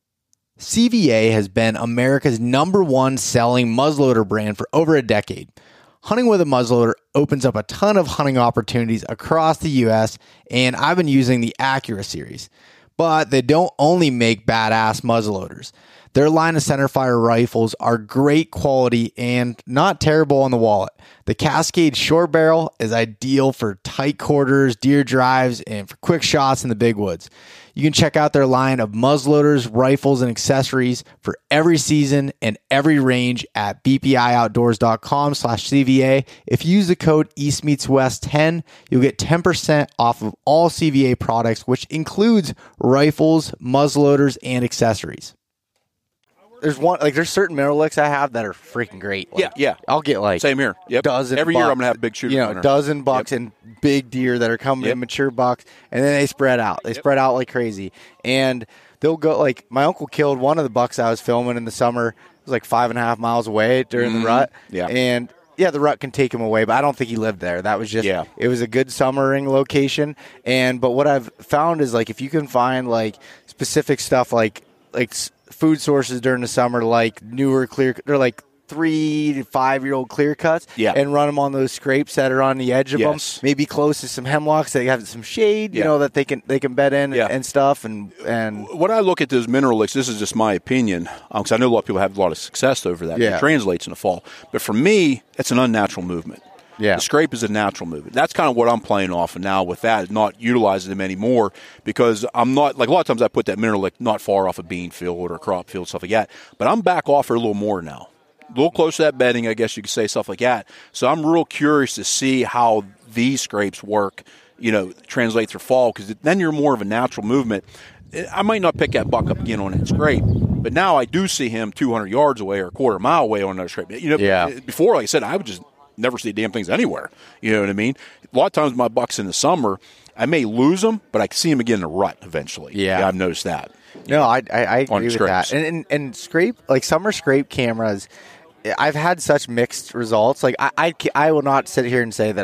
C V A has been America's number one selling muzzleloader brand for over a decade. Hunting with a muzzleloader opens up a ton of hunting opportunities across the U S, and I've been using the Acura series. But they don't only make badass muzzleloaders. Their line of centerfire rifles are great quality and not terrible on the wallet. The Cascade short barrel is ideal for tight quarters, deer drives, and for quick shots in the big woods. You can check out their line of muzzleloaders, rifles, and accessories for every season and every range at b p i outdoors dot com slash C V A. If you use the code East Meets West ten, you'll get ten percent off of all C V A products, which includes rifles, muzzleloaders, and accessories. There's one like there's certain mineral licks I have that are freaking great. Like, yeah, yeah. I'll get like same here. Yep. Dozen every bucks, year I'm gonna have a big shooter. You know, winner. dozen bucks yep. and big deer that are coming yep. in mature bucks, and then they spread out. They yep. spread out like crazy, and they'll go like my uncle killed one of the bucks I was filming in the summer. It was like five and a half miles away during mm-hmm. the rut. Yeah, and yeah, the rut can take him away, but I don't think he lived there. That was just yeah. It was a good summering location, and but what I've found is like if you can find like specific stuff like like. food sources during the summer, like newer clear, they're like three to five year old clear cuts, yeah. and run them on those scrapes that are on the edge of yes. them, maybe close to some hemlocks that have some shade, you yeah. know, that they can they can bed in yeah. and stuff. And and when I look at those mineral licks, this is just my opinion, because um, I know a lot of people have a lot of success over that. Yeah. It translates in the fall, but for me, it's an unnatural movement. Yeah. The scrape is a natural movement. That's kind of what I'm playing off of now with that, not utilizing them anymore, because I'm not, like a lot of times I put that mineral lick not far off a bean field or a crop field, stuff like that, but I'm back off her a little more now. A little close to that bedding, I guess you could say, stuff like that. So I'm real curious to see how these scrapes work, you know, translate through fall, because then you're more of a natural movement. I might not pick that buck up again on that scrape, but now I do see him two hundred yards away or a quarter mile away on another scrape. You know, yeah. Before, like I said, I would just never see damn things anywhere. You know what I mean? A lot of times my bucks in the summer, I may lose them, but I can see them again in a rut eventually. Yeah. yeah I've noticed that. No, I I, I agree with scrapes. that. And, and and scrape, like summer scrape cameras, I've had such mixed results. Like I, I, I will not sit here and say that I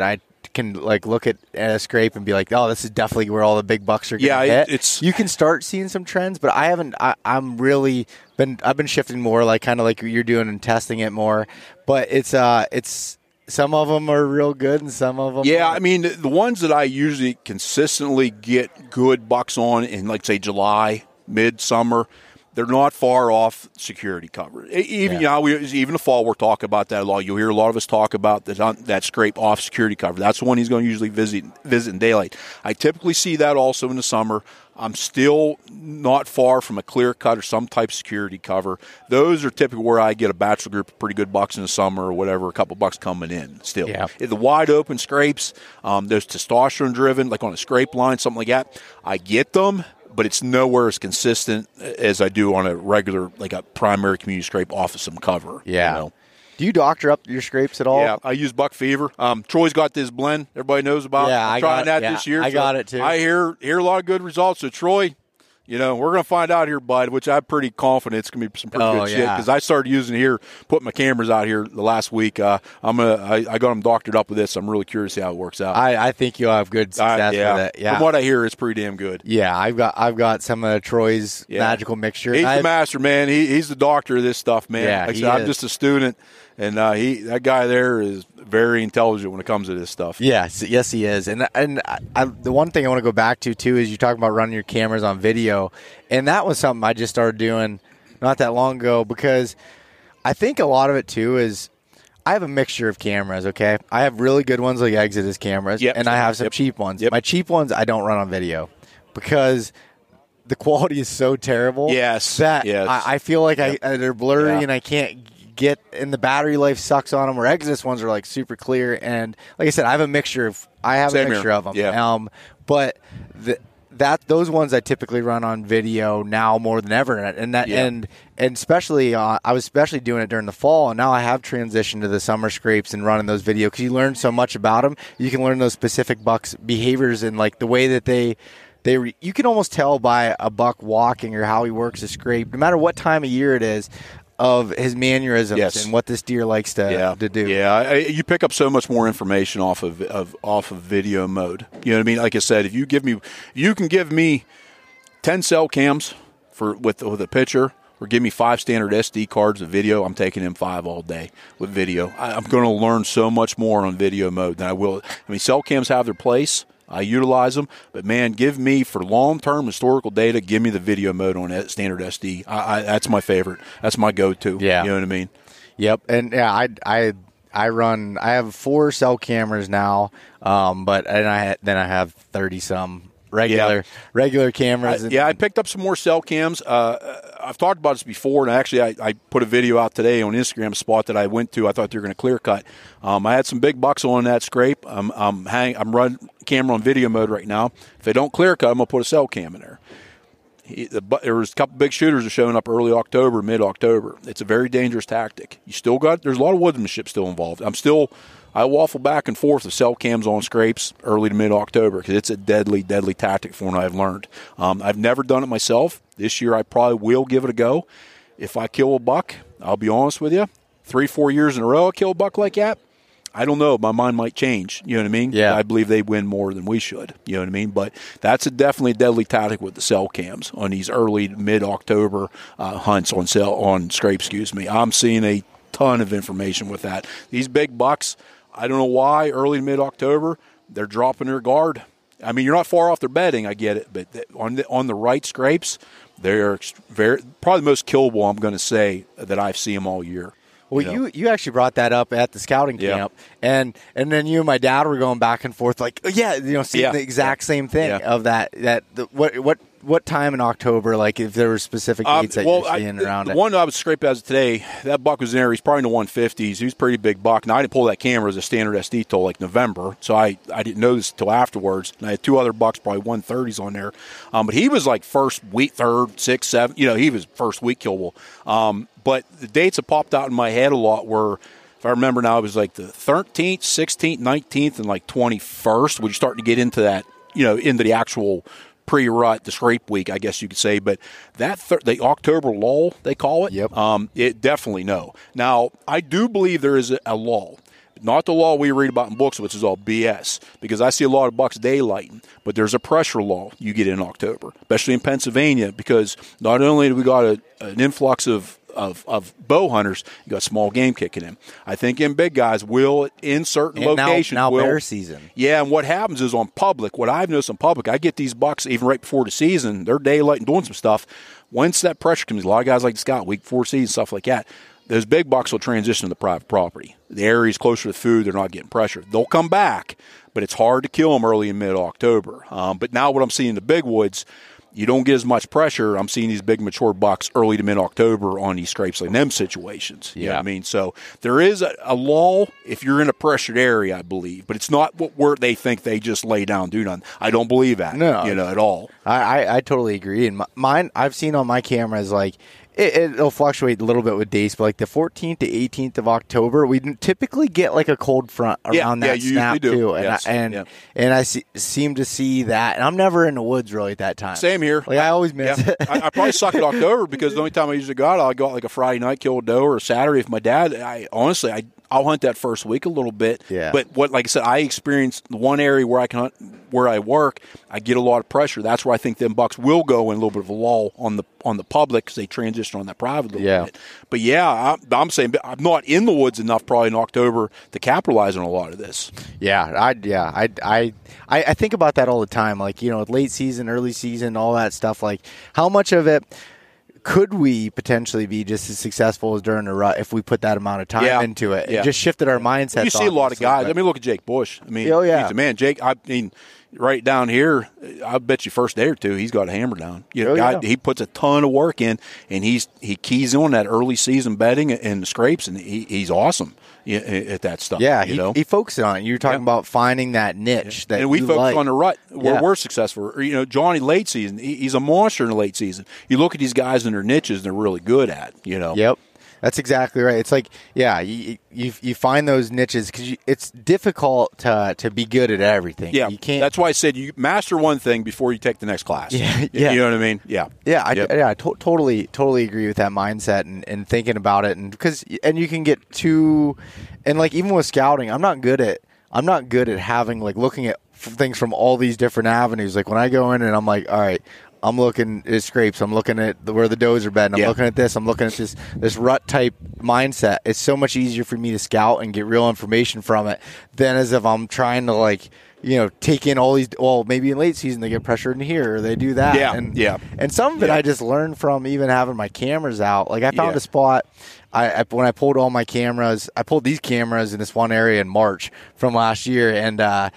can like look at, at a scrape and be like, oh, this is definitely where all the big bucks are going to yeah, hit. It, it's you can start seeing some trends, but I haven't. I, I'm really been. I've been shifting more, like kind of like you're doing and testing it more. But it's uh, it's some of them are real good, and some of them. Yeah, aren't. I mean the ones that I usually consistently get good bucks on in, like say July, midsummer. They're not far off security cover. Even yeah. you know, we, even the fall, we're talking about that a lot. You'll hear a lot of us talk about that, that scrape off security cover. That's the one he's going to usually visit visit in daylight. I typically see that also in the summer. I'm still not far from a clear cut or some type of security cover. Those are typically where I get a bachelor group of pretty good bucks in the summer or whatever, a couple bucks coming in still. Yeah. The wide open scrapes, um, those testosterone driven, like on a scrape line, something like that, I get them. But it's nowhere as consistent as I do on a regular, like a primary community scrape off of some cover. Yeah. You know? Do you doctor up your scrapes at all? Yeah, I use Buck Fever. Um, Troy's got this blend everybody knows about. Yeah, I'm I trying got, that yeah, this year. I so got it too. I hear hear a lot of good results. So Troy, you know, we're going to find out here, bud, which I'm pretty confident it's going to be some pretty oh, good yeah. shit because I started using it here, putting my cameras out here the last week. Uh, I'm gonna, I, I got them doctored up with this. So I'm really curious to see how it works out. I, I think you'll have good success I, yeah. with it. Yeah. From what I hear, it's pretty damn good. Yeah, I've got I've got some of Troy's Yeah. magical mixture. He's I've, the master, man. He, he's the doctor of this stuff, man. Yeah, like I he said, I'm is. just a student, and uh, he that guy there is very intelligent when it comes to this stuff. Yes, yes, he is. And and I, I, the one thing I want to go back to too is you talk about running your cameras on video, and that was something I just started doing not that long ago because I think a lot of it too is I have a mixture of cameras. Okay, I have really good ones like Exodus cameras, Yep. and I have some Yep. cheap ones. Yep. My cheap ones I don't run on video because the quality is so terrible. Yes, that yes. I, I feel like Yep. I they're blurry Yeah. and I can't get, and the battery life sucks on them. Where Exodus ones are like super clear, and like I said, I have a mixture of I have Same a mixture here. of them. Yeah. Um, but the, that those ones I typically run on video now more than ever, and that Yeah. and and especially uh, I was especially doing it during the fall, and now I have transitioned to the summer scrapes and running those video because you learn so much about them. You can learn those specific bucks behaviors and like the way that they. They re- you can almost tell by a buck walking or how he works a scrape, no matter what time of year it is, of his mannerisms Yes. and what this deer likes to Yeah, to do. Yeah, I, I- you pick up so much more information off of, of off of video mode. You know what I mean? Like I said, if you give me, you can give me ten cell cams for with with a picture, or give me five standard S D cards of video. I'm taking them five all day with video. I, I'm going to learn so much more on video mode than I will. I mean, cell cams have their place. I utilize them, but man, give me for long-term historical data. Give me the video mode on that standard S D. I, I, that's my favorite. That's my go-to. Yeah. You know what I mean? Yep, and yeah, I I I run. I have four cell cameras now, um, but and I then I have thirty some regular Yeah. regular cameras. I, yeah, I picked up some more cell cams. Uh, I've talked about this before, and actually, I, I put a video out today on Instagram. A spot that I went to, I thought they were going to clear cut. Um, I had some big bucks on that scrape. I'm I'm hang, I'm running camera on video mode right now. If they don't clear cut, I'm gonna put a cell cam in there. He, the, there was a couple big shooters are showing up early October, mid October. It's a very dangerous tactic. You still got there's a lot of woodsmanship still involved. I'm still I waffle back and forth with cell cams on scrapes early to mid October because it's a deadly, deadly tactic for what I've learned. Um, I've never done it myself. This year I probably will give it a go. If I kill a buck, I'll be honest with you, three, four years in a row I kill a buck like that, I don't know. My mind might change. You know what I mean? Yeah. I believe they win more than we should. You know what I mean? But that's a definitely a deadly tactic with the cell cams on these early mid-October uh, hunts on cell on scrape. Excuse me. I'm seeing a ton of information with that. These big bucks, I don't know why early mid-October they're dropping their guard. I mean, you're not far off their bedding. I get it, but on the on the right scrapes, they're very probably the most killable. I'm going to say that I've seen them all year. Well, you, you, know? you actually brought that up at the scouting Yeah. camp, and and then you and my dad were going back and forth, like, yeah, you know, seeing Yeah. the exact Yeah. same thing Yeah. of that. That the, what what what time in October? Like, if there were specific Um, dates that well, you're seeing I, around the it. one I was scraping as of today, that buck was in there. He's probably in the one fifties. He was a pretty big buck. Now, I didn't pull that camera as a standard S D till like November, so I, I didn't know this until afterwards. And I had two other bucks, probably one thirties on there. Um, but he was like first week, third, sixth, seventh. You know, he was first week killable. Um, but the dates that popped out in my head a lot were, if I remember now, it was like the thirteenth, sixteenth, nineteenth, and like twenty-first, when you're starting to get into that, you know, into the actual pre-rut, the scrape week, I guess you could say. But that thir- the October lull, they call it. Yep. Um, it definitely no. Now, I do believe there is a, a lull. Not the law we read about in books, which is all B S, because I see a lot of bucks daylighting, but there's a pressure law you get in October, especially in Pennsylvania, because not only do we got a, an influx of Of, of bow hunters, you got small game kicking in. I think in big guys will, in certain and locations, now, now will, bear season. Yeah, and what happens is on public, what I've noticed on public, I get these bucks even right before the season, they're daylight and doing some stuff. Once that pressure comes, a lot of guys like Scott, week four season, stuff like that, those big bucks will transition to the private property. The area's closer to food, they're not getting pressure. They'll come back, but it's hard to kill them early in mid-October. Um, but now what I'm seeing in the big woods, you don't get as much pressure. I'm seeing these big mature bucks early to mid-October on these scrapes like them situations. You yeah. know what I mean? So there is a, a law if you're in a pressured area, I believe. But it's not what where they think they just lay down, do none. I don't believe that, no. you know, at all. I, I, I totally agree. And mine, I've seen on my cameras, like, It, it'll fluctuate a little bit with dates, but like the fourteenth to eighteenth of October, we typically get like a cold front around yeah, that yeah, snap do. too, and yes. I, and yeah. and I see, seem to see that, and I'm never in the woods really at that time. Same here. Like I, I always miss yeah. it. I, I probably suck at October because the only time I usually go out, I'll go out like a Friday night, kill a doe, or a Saturday. If my dad, I honestly, I I'll hunt that first week a little bit. Yeah. But what, like I said, I experienced the one area where I can hunt, where I work, I get a lot of pressure. That's where I think them bucks will go in a little bit of a lull on the on the public because they transition on that private a little yeah. bit. But yeah, I, I'm saying I'm not in the woods enough probably in October to capitalize on a lot of this. Yeah, I yeah, I, I I I think about that all the time. Like, you know, late season, early season, all that stuff. Like, how much of it could we potentially be just as successful as during the rut if we put that amount of time yeah. into it and yeah. just shifted our mindset? You see a lot of guys. I mean, look at Jake Bush. I mean, oh, yeah. he's a man. Jake, I mean, right down here, I bet you first day or two, he's got a hammer down. You know, oh, guy, yeah. he puts a ton of work in, and he's he keys on that early season bedding and the scrapes, and he, he's awesome at that stuff. Yeah, you he, know? he focuses on it. You're talking yeah. about finding that niche yeah. that and we you focus like. on the rut where yeah. we're successful. Or, you know, Johnny late season, he, he's a monster in the late season. You look at these guys in their niches, they're really good at. You know. Yep. That's exactly right. It's like, yeah, you you, you find those niches because it's difficult to to be good at everything. Yeah, you can't. That's why I said you master one thing before you take the next class. Yeah, yeah. You know what I mean? Yeah, yeah, I, yep. yeah. I to- totally, totally agree with that mindset and, and thinking about it, and because and you can get too, and like even with scouting, I'm not good at I'm not good at having like looking at things from all these different avenues. Like when I go in and I'm like, all right. I'm looking at scrapes. I'm looking at the, where the does are bedding. I'm yeah. looking at this. I'm looking at this this rut type mindset. It's so much easier for me to scout and get real information from it than as if I'm trying to like you know take in all these. Well, maybe in late season they get pressured in here or they do that. Yeah, and, yeah. And some of it yeah. I just learned from even having my cameras out. Like I found yeah. a spot. I, I when I pulled all my cameras, I pulled these cameras in this one area in March from last year, and uh,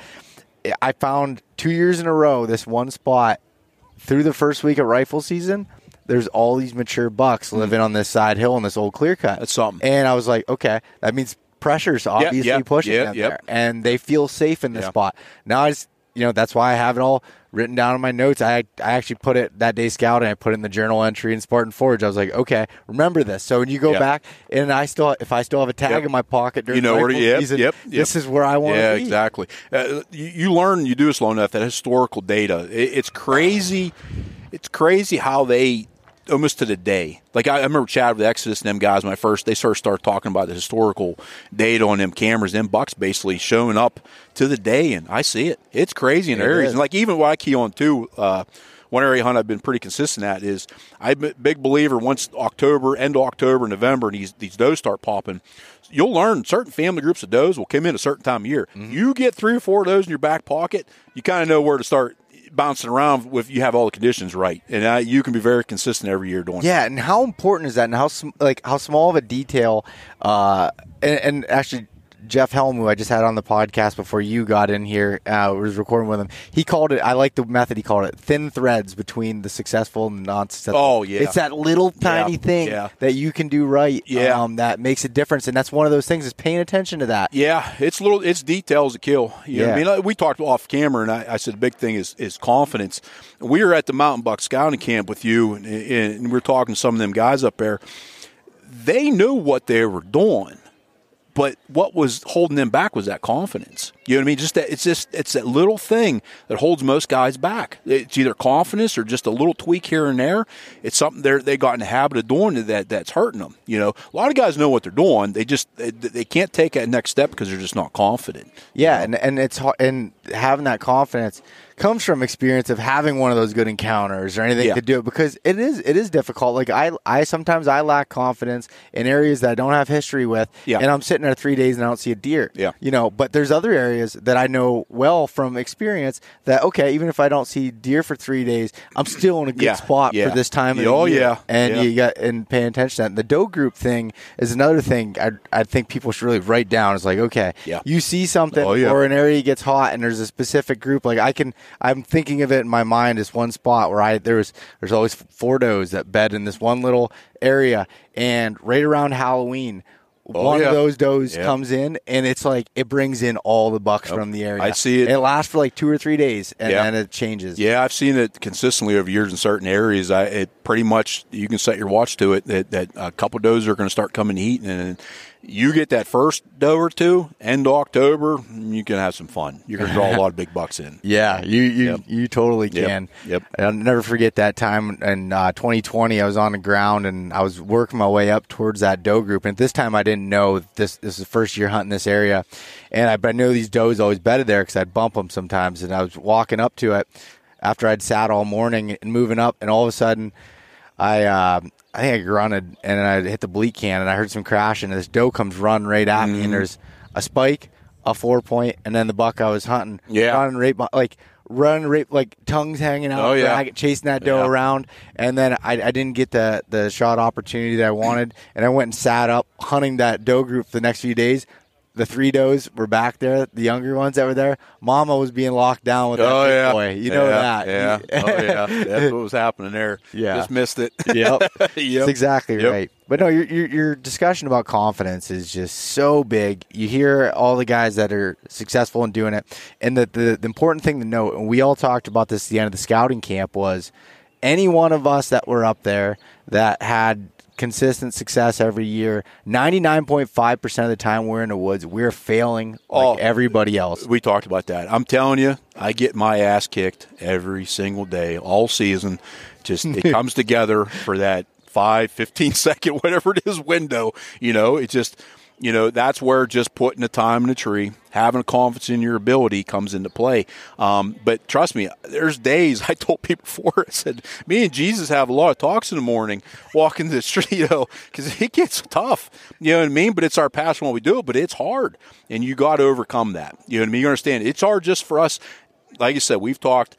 I found two years in a row this one spot. Through the first week of rifle season, there's all these mature bucks living on this side hill in this old clear cut. That's something. And I was like, okay, that means pressure's obviously yep, pushing yep, them yep. there. And they feel safe in this Yeah. spot. Now I just, you know, that's why I have it all written down in my notes. I I actually put it that day scouting. I put it in the journal entry in Spartan Forge. I was like, okay, remember this. So when you go Yep. back, and I still, if I still have a tag Yep. in my pocket during You know the where to- rifle yep, season, yep, yep. this is where I want to Yeah, be. exactly. Uh, you, you learn, you do this long enough, that historical data. It, it's crazy. It's crazy how they, almost to the day. Like I, I remember chatting with Exodus and them guys when I first, they first started talking about the historical data on them cameras, them bucks basically showing up to the day, and I see it. It's crazy in It areas. is. And like even what I key on too, uh, one area hunt I've been pretty consistent at is I'm a big believer once October, end of October, November, and these, these does start popping, you'll learn certain family groups of does will come in a certain time of year. Mm-hmm. You get three or four of those in your back pocket, you kind of know where to start bouncing around if you have all the conditions right, and uh, you can be very consistent every year doing. Yeah, and how important is that? And how sm- like how small of a detail? Uh, and, and actually, Jeff Helm, who I just had on the podcast before you got in here, uh, was recording with him. He called it. I like the method he called it: thin threads between the successful and non-successful. Oh yeah, it's that little tiny yeah. thing yeah. that you can do right. Yeah. um, that makes a difference, and that's one of those things is paying attention to that. Yeah, it's little, it's details that kill. You know Yeah. what I mean, we talked off camera, and I, I said the big thing is is confidence. We were at the Mountain Buck Scouting Camp with you, and, and we were talking to some of them guys up there. They knew what they were doing. But what was holding them back was that confidence. You know what I mean? Just that it's just it's that little thing that holds most guys back. It's either confidence or just a little tweak here and there. It's something they they got in the habit of doing that that's hurting them. You know, a lot of guys know what they're doing. They just they, they can't take that next step because they're just not confident. Yeah, you know? and and it's and having that confidence comes from experience of having one of those good encounters or anything Yeah. to do it, because it is it is difficult. Like I I sometimes I lack confidence in areas that I don't have history with, Yeah. and I'm sitting there three days and I don't see a deer. Yeah. You know, but there's other areas that I know well from experience that, okay, even if I don't see deer for three days, I'm still in a good Yeah. spot Yeah. for this time of Oh, the year. yeah. And Yeah. you got and paying attention to that. And the doe group thing is another thing I I think people should really write down. It's like, okay, Yeah. you see something Oh, yeah. or an area gets hot and there's a specific group, like I can I'm thinking of it in my mind as one spot where I there was there's always four does that bed in this one little area, and right around Halloween Oh, one yeah. of those does Yeah. comes in, and it's like it brings in all the bucks Yep. from the area. I see it. It lasts for like two or three days, and Yeah. then it changes. Yeah, I've seen it consistently over years in certain areas. I it pretty much you can set your watch to it that, that a couple of does are going to start coming to heat, and you get that first doe or two end of October, you can have some fun. You're going to draw a lot of big bucks in. Yeah, you you, Yep. you totally Yep. can. Yep. I'll never forget that time in uh, twenty twenty. I was on the ground and I was working my way up towards that doe group. And at this time, I didn't know this. This is the first year hunting this area, and I, but I knew these does always bedded there because I'd bump them sometimes. And I was walking up to it after I'd sat all morning and moving up, and all of a sudden, I. Uh, I think I grunted and I hit the bleak can and I heard some crashing, and this doe comes running right at me, and there's a spike, a four point, and then the buck I was hunting. Yeah. Running right, be- like running right, like tongues hanging out, Oh, yeah. drag- chasing that doe Yeah. around, and then I, I didn't get the, the shot opportunity that I wanted, and I went and sat up hunting that doe group the next few days. The three does were back there, the younger ones that were there. Mama was being locked down with that Oh, big yeah. boy. You know Yeah, that. Yeah. Oh, yeah. That's what was happening there. Yeah. Just missed it. Yep. Yep. That's exactly Yep. right. But no, your, your your discussion about confidence is just so big. You hear all the guys that are successful in doing it, and the, the, the important thing to note, and we all talked about this at the end of the scouting camp, was any one of us that were up there that had consistent success every year, ninety-nine point five percent of the time we're in the woods, we're failing like Oh, everybody else. We talked about that. I'm telling you, I get my ass kicked every single day, all season. Just it comes together for that five, fifteen second, whatever it is, window. You know, it just, you know, that's where just putting the time in the tree, having confidence in your ability comes into play. Um, but trust me, there's days I told people before, I said, me and Jesus have a lot of talks in the morning walking the street, you know, because it gets tough. You know what I mean? But it's our passion when we do it, but it's hard. And you got to overcome that. You know what I mean? You understand? It's hard just for us. Like I said, we've talked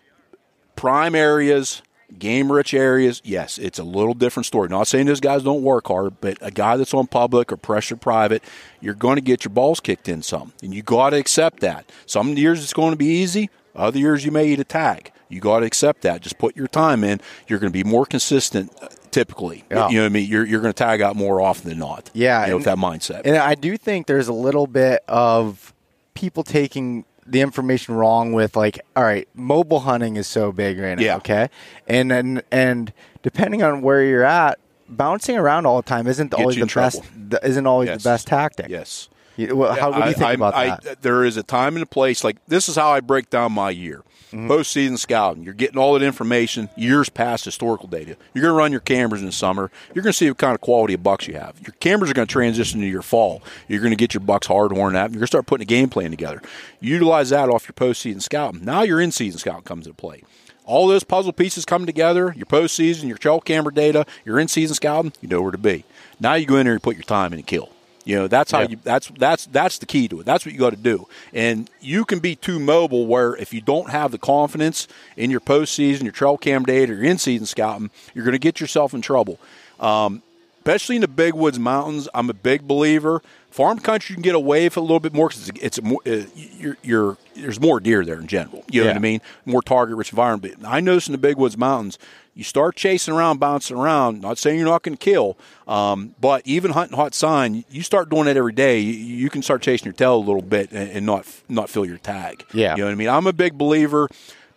prime areas, game-rich areas, yes, it's a little different story. Not saying those guys don't work hard, but a guy that's on public or pressured private, you're going to get your balls kicked in some, and you got to accept that. Some years it's going to be easy. Other years you may eat a tag. You got to accept that. Just put your time in. You're going to be more consistent uh, typically. Yeah. You know what I mean? You're, you're going to tag out more often than not. Yeah, You know, and- with that mindset. And I do think there's a little bit of people taking the information wrong with, like, all right, mobile hunting is so big right now, Yeah. okay? And, and and depending on where you're at, bouncing around all the time isn't Gets always you the in trouble. best th- isn't always Yes. the best tactic. Yes. You- well, how, what do you think I, about I, that? I, there is a time and a place. Like, this is how I break down my year. Mm-hmm. Postseason scouting. You're getting all that information, years past historical data. You're going to run your cameras in the summer. You're going to see what kind of quality of bucks you have. Your cameras are going to transition to your fall. You're going to get your bucks hard horn out. You're going to start putting a game plan together. Utilize that off your postseason scouting. Now your in-season scouting comes into play. All those puzzle pieces come together, your postseason, your trail camera data, your in-season scouting, you know where to be. Now you go in there and put your time in and kill. You know, that's how Yeah. you that's that's that's the key to it. That's what you got to do. And you can be too mobile where if you don't have the confidence in your postseason, your trail cam data, your in-season scouting, you're going to get yourself in trouble. Um, especially in the big woods mountains, I'm a big believer. Farm country, you can get away with it a little bit more because it's, it's a more, uh, you're, you're, there's more deer there in general. You know Yeah. what I mean? More target-rich environment. But I notice in the big woods mountains, you start chasing around, bouncing around. Not saying you're not going to kill, um, but even hunting hot sign, you start doing that every day. You, you can start chasing your tail a little bit and, and not not fill your tag. Yeah. You know what I mean? I'm a big believer.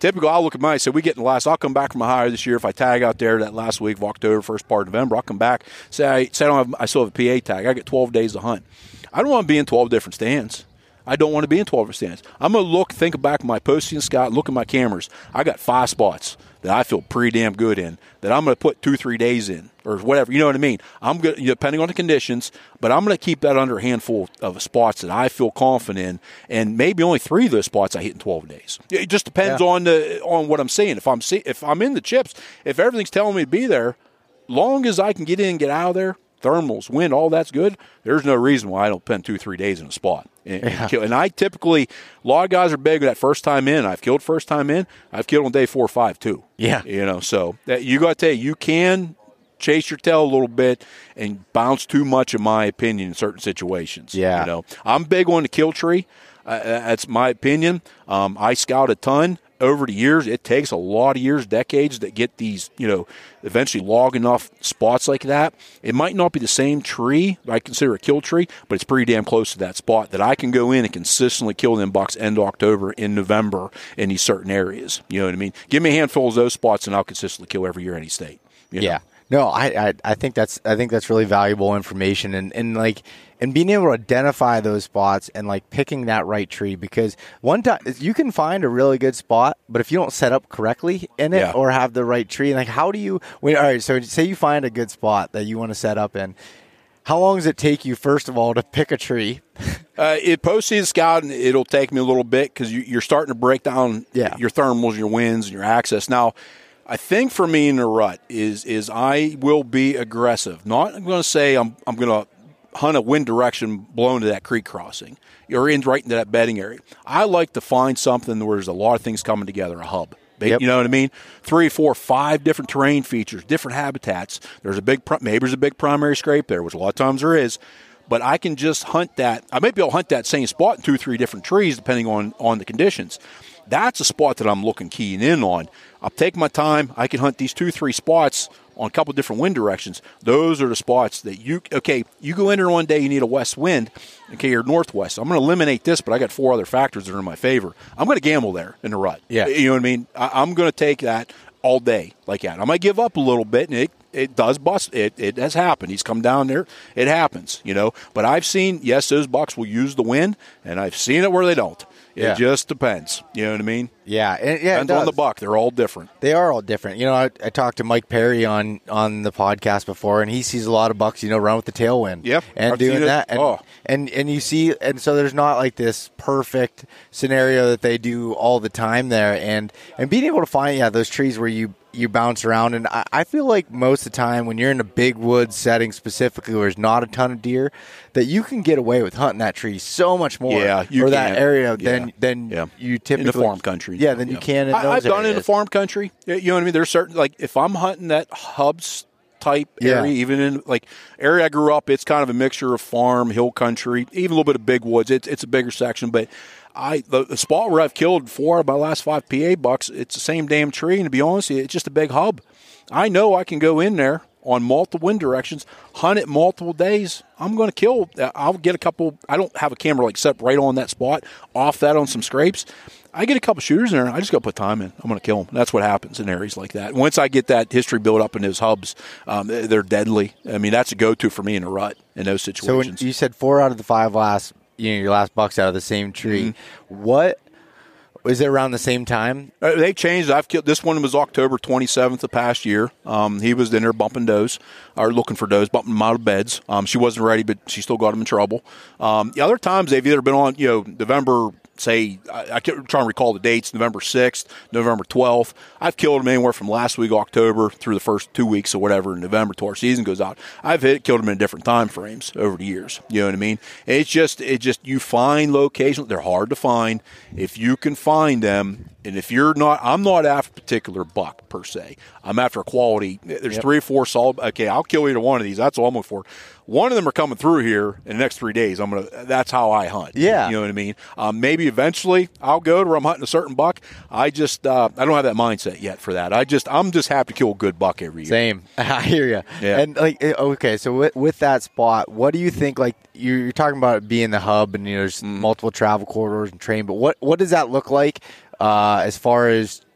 typically I'll look at mine. So we get in the last. I'll come back from a hire this year if I tag out there that last week of October, first part of November. I'll come back. Say I say I don't have. I still have a P A tag. I get twelve days to hunt. I don't want to be in twelve different stands. I don't want to be in twelve different stands. I'm going to look, think back at my posting scout, look at my cameras. I got five spots that I feel pretty damn good in that I'm going to put two, three days in or whatever. You know what I mean? I'm good, you know, depending on the conditions, but I'm going to keep that under a handful of spots that I feel confident in, and maybe only three of those spots I hit in twelve days. It just depends yeah. on the on what I'm seeing. If I'm see, if I'm in the chips, if everything's telling me to be there, long as I can get in and get out of there, thermals, wind, all that's good, there's no reason why I don't spend two, three days in a spot. And, yeah. and, kill. and I typically, a lot of guys are big that first time in. I've killed first time in. I've killed on day four or five too. Yeah. You know, so that you got to tell you, you can chase your tail a little bit and bounce too much, in my opinion, in certain situations. Yeah. You know, I'm big on the kill tree. Uh, that's my opinion. Um, I scout a ton. Over the years, it takes a lot of years, decades, to get these, you know, eventually log enough spots like that. It might not be the same tree I consider a kill tree, but it's pretty damn close to that spot that I can go in and consistently kill them bucks end of October, in November, in these certain areas. You know what I mean? Give me a handful of those spots, and I'll consistently kill every year in any state. You know? Yeah. No, I, I I think that's I think that's really valuable information, and, and like and being able to identify those spots and like picking that right tree, because one time you can find a really good spot, but if you don't set up correctly in it yeah. or have the right tree, like how do you? Wait, all right, so say you find a good spot that you want to set up in. How long does it take you, first of all, to pick a tree? uh, it post-season scouting, it'll take me a little bit because you, you're starting to break down yeah. your thermals, your winds, and your access. Now, I think for me in the rut is is I will be aggressive. Not I'm going to say I'm I'm going to hunt a wind direction blown to that creek crossing. You're in right into that bedding area. I like to find something where there's a lot of things coming together, a hub. Yep. You know what I mean? Three, four, five different terrain features, different habitats. There's a big maybe there's a big primary scrape there, which a lot of times there is. But I can just hunt that. I might be able to hunt that same spot in two, three different trees, depending on, on the conditions. That's a spot that I'm looking keying in on. I'll take my time. I can hunt these two, three spots on a couple different wind directions. Those are the spots that you, okay, you go in there one day, you need a west wind. Okay, you're northwest. I'm going to eliminate this, but I got four other factors that are in my favor. I'm going to gamble there in the rut. Yeah. You know what I mean? I, I'm going to take that all day like that. I might give up a little bit, and it, it does bust. It, it has happened. He's come down there. It happens, you know. But I've seen, yes, those bucks will use the wind, and I've seen it where they don't. It yeah. just depends. You know what I mean? Yeah. And, yeah, depends on the buck. They're all different. They are all different. You know, I, I talked to Mike Perry on, on the podcast before, and he sees a lot of bucks, you know, run with the tailwind. Yep. And I've doing seen it. that. And, oh. and, and you see, and so there's not like this perfect scenario that they do all the time there. And, and being able to find, yeah, those trees where you, you bounce around. And I, I feel like most of the time when you're in a big woods setting specifically where there's not a ton of deer, that you can get away with hunting that tree so much more. Yeah, you or can. that area yeah. than, than yeah. you typically. In the farm country. Yeah, than yeah. you can in those I, I've done it in the areas. farm country. You know what I mean? There's certain, like, if I'm hunting that hubs type area, Yeah. even in, like, area I grew up, it's kind of a mixture of farm, hill country, even a little bit of big woods. It's, it's a bigger section, but I the, the spot where I've killed four of my last five P A bucks, it's the same damn tree, and to be honest, it's just a big hub. I know I can go in there on multiple wind directions, hunt it multiple days. I'm going to kill. I'll get a couple. I don't have a camera like set right on that spot, off that on some scrapes. I get a couple shooters in there. I just got to put time in. I'm going to kill them. That's what happens in areas like that. Once I get that history built up in those hubs, um, they're deadly. I mean, that's a go-to for me in a rut in those situations. So when you said four out of the five last, you know, your last bucks out of the same tree. Mm-hmm. What? Was it around the same time? Uh, they changed. I've killed. This one was October twenty-seventh of past year. Um, he was in there bumping does, or looking for does, bumping them out of beds. Um, she wasn't ready, but she still got him in trouble. Um, the other times they've either been on, you know, November, say, I, I can't try and recall the dates, November sixth, November twelfth. I've killed them anywhere from last week, October, through the first two weeks or whatever in November till our season goes out. I've hit, killed them in different time frames over the years. You know what I mean? It's just, it just, you find locations. They're hard to find. If you can find them, and if you're not, I'm not after a particular buck per se. I'm after a quality. There's yep. three or four solid. Okay, I'll kill either one of these. That's all I'm looking for. One of them are coming through here in the next three days. I'm gonna. That's how I hunt. Yeah, you know what I mean. Um, maybe eventually I'll go to where I'm hunting a certain buck. I just uh, I don't have that mindset yet for that. I just I'm just happy to kill a good buck every year. Same. I hear you. Yeah. And like, okay, so with, with that spot, what do you think? Like you're, you're talking about it being the hub, and you know, there's mm. multiple travel corridors and train. But what what does that look like uh, as far as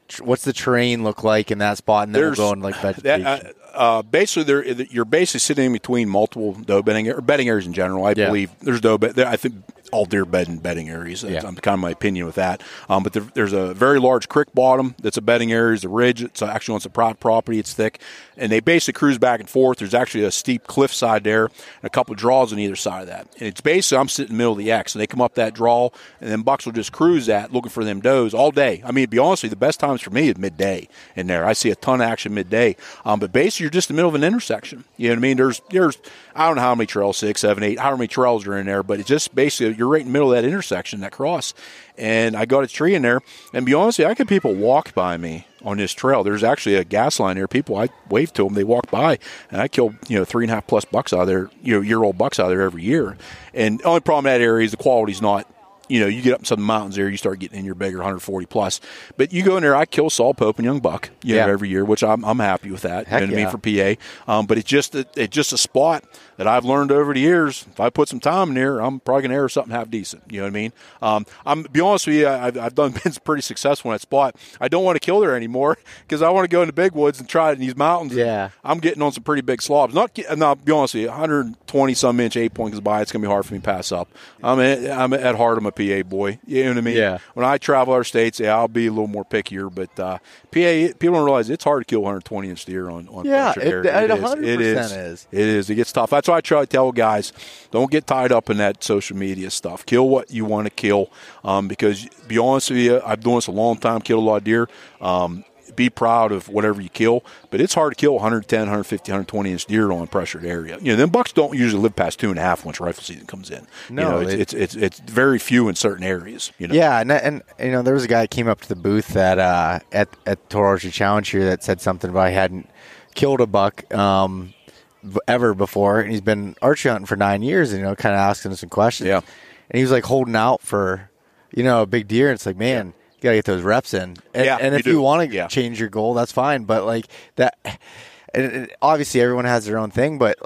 what's the terrain look like in that spot, and then There's, we'll go in like vegetation. That, uh, uh, basically, there you're basically sitting in between multiple doe bedding or bedding areas in general. I Yeah. believe there's doe bed. I think all deer bed and bedding areas. That's Yeah. kind of my opinion with that. Um, but there, there's a very large creek bottom that's a bedding area. There's a ridge. It's actually on some private property. It's thick, and they basically cruise back and forth. There's actually a steep cliff side there and a couple of draws on either side of that. And it's basically I'm sitting in the middle of the X, and they come up that draw, and then bucks will just cruise that looking for them does all day. I mean, to be honest with you, the best times for me is midday in there. I see a ton of action midday. Um, but basically, you're just in the middle of an intersection. You know what I mean? There's there's I don't know how many trails, six, seven, eight, how many trails are in there, but it's just basically you're right in the middle of that intersection, that cross. And I got a tree in there, and to be honest with you, I could people walk by me on this trail. There's actually a gas line there. People, I wave to them, they walk by, and I kill you know three and a half plus bucks out of there, you know, year old bucks out of there every year. And the only problem in that area is the quality's not. You know, you get up in some mountains there, you start getting in your bigger one forty plus. But you go in there, I kill Saul Pope and young buck, you yeah. know, every year, which I'm I'm happy with that. Heck you know what yeah. I mean for P A. Um, but it's just a, it's just a spot that I've learned over the years. If I put some time in there, I'm probably gonna air something half decent. You know what I mean? Um, I'm be honest with you, I've I've done been pretty successful in that spot. I don't want to kill there anymore because I want to go in the big woods and try it in these mountains. Yeah, I'm getting on some pretty big slobs. Not, no, be honest with you, one twenty some inch eight point goes by. It's gonna be hard for me to pass up. I'm at, I'm at heart, I'm a P A boy. You know what I mean? Yeah. When I travel other states, yeah, I'll be a little more pickier. But uh, P A, people don't realize it's hard to kill one twenty inch deer on on yeah, pressured it, area. it, one hundred percent it is. is. It is. It gets tough. That's why I try to tell guys, don't get tied up in that social media stuff. Kill what you want to kill. Um, because, be honest with you, I've been doing this a long time, killed a lot of deer. Um, be proud of whatever you kill, but it's hard to kill one ten, one fifty, one twenty inch deer on a pressured area. You know, them bucks don't usually live past two and a half once rifle season comes in. No, you know, it's, it, it's it's it's very few in certain areas. You know, yeah, and, and you know, there was a guy that came up to the booth at uh, at at Toro Archery Challenge here that said something about he hadn't killed a buck um, ever before, and he's been archery hunting for nine years, and you know, kind of asking us some questions. Yeah, and he was like holding out for, you know, a big deer, and it's like, man. Yeah. You gotta get those reps in, and, yeah, and if you, you want to yeah. change your goal, that's fine. But like that, and, and obviously everyone has their own thing. But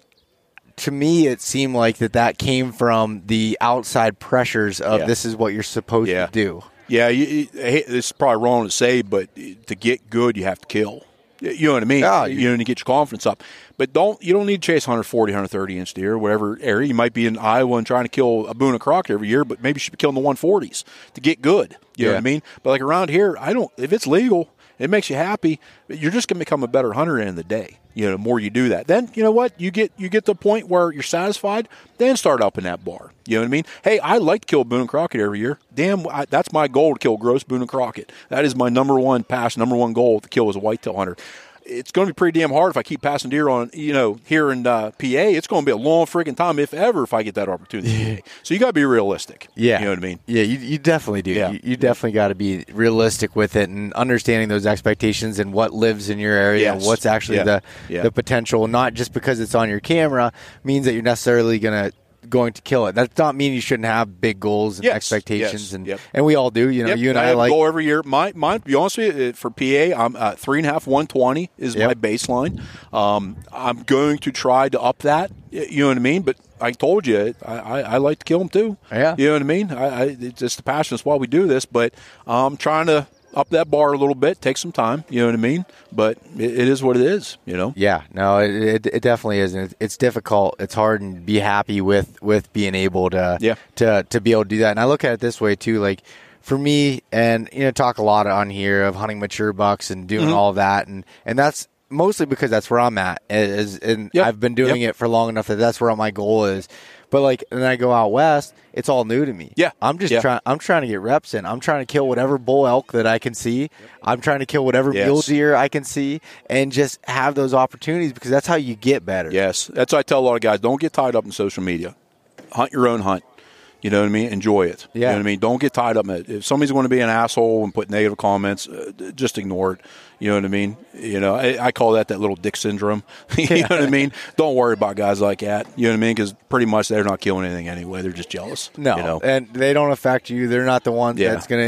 to me, it seemed like that that came from the outside pressures of yeah. this is what you're supposed yeah. to do. Yeah, you, you, this is probably wrong to say, but to get good, you have to kill. You know what I mean? Yeah, you, you know, to get your confidence up. But don't you don't need to chase one forty, one thirty inch deer, whatever area. You might be in Iowa and trying to kill a Boone and Crockett every year, but maybe you should be killing the one forties to get good. You yeah. know what I mean? But like around here, I don't. If it's legal, it makes you happy. You're just going to become a better hunter in the day. You know, the more you do that, then you know what you get. You get to the point where you're satisfied. Then start up in that bar. You know what I mean? Hey, I like to kill Boone and Crockett every year. Damn, I, that's my goal to kill gross Boone and Crockett. That is my number one pass, number one goal to kill as a whitetail hunter. It's going to be pretty damn hard if I keep passing deer on, you know, here in uh, P A. It's going to be a long freaking time, if ever, if I get that opportunity. Yeah. So you got to be realistic. Yeah. You know what I mean? Yeah, you, you definitely do. Yeah. You, you definitely got to be realistic with it and understanding those expectations and what lives in your area Yes. and what's actually yeah. the yeah. the potential. Not just because it's on your camera means that you're necessarily going to going to kill it. That does not mean you shouldn't have big goals and yes. expectations, yes. and yep. and we all do. You know, yep. you and I, I, have like a goal every year. My, mine, to be honest with you, for P A, I'm uh, three and a half, one twenty is yep. my baseline. Um, I'm going to try to up that. You know what I mean? But I told you, I, I, I like to kill them too. Yeah. You know what I mean? I, I, it's just the passion. That's why we do this. But I'm trying to up that bar a little bit. Take some time. You know what I mean? But it, it is what it is. You know? Yeah. No, it it, it definitely is. And it's difficult. It's hard, and be happy with, with being able to yeah. to to be able to do that. And I look at it this way too. Like for me, and you know, talk a lot on here of hunting mature bucks and doing mm-hmm. all of that, and and that's mostly because that's where I'm at. Is and yep. I've been doing yep. it for long enough that that's where my goal is. But like, and then I go out west, it's all new to me. Yeah, I'm just yeah. trying. I'm trying to get reps in. I'm trying to kill whatever bull elk that I can see. Yep. I'm trying to kill whatever yes. mule deer I can see, and just have those opportunities because that's how you get better. Yes, that's what I tell a lot of guys. Don't get tied up in social media. Hunt your own hunt. You know what I mean? Enjoy it. Yeah. You know what I mean? Don't get tied up in it. If somebody's going to be an asshole and put negative comments, uh, just ignore it. You know what I mean? You know, I, I call that that little dick syndrome. You know what I mean? Don't worry about guys like that. You know what I mean? Because pretty much they're not killing anything anyway. They're just jealous. No, you know? And they don't affect you. They're not the ones yeah. that's going to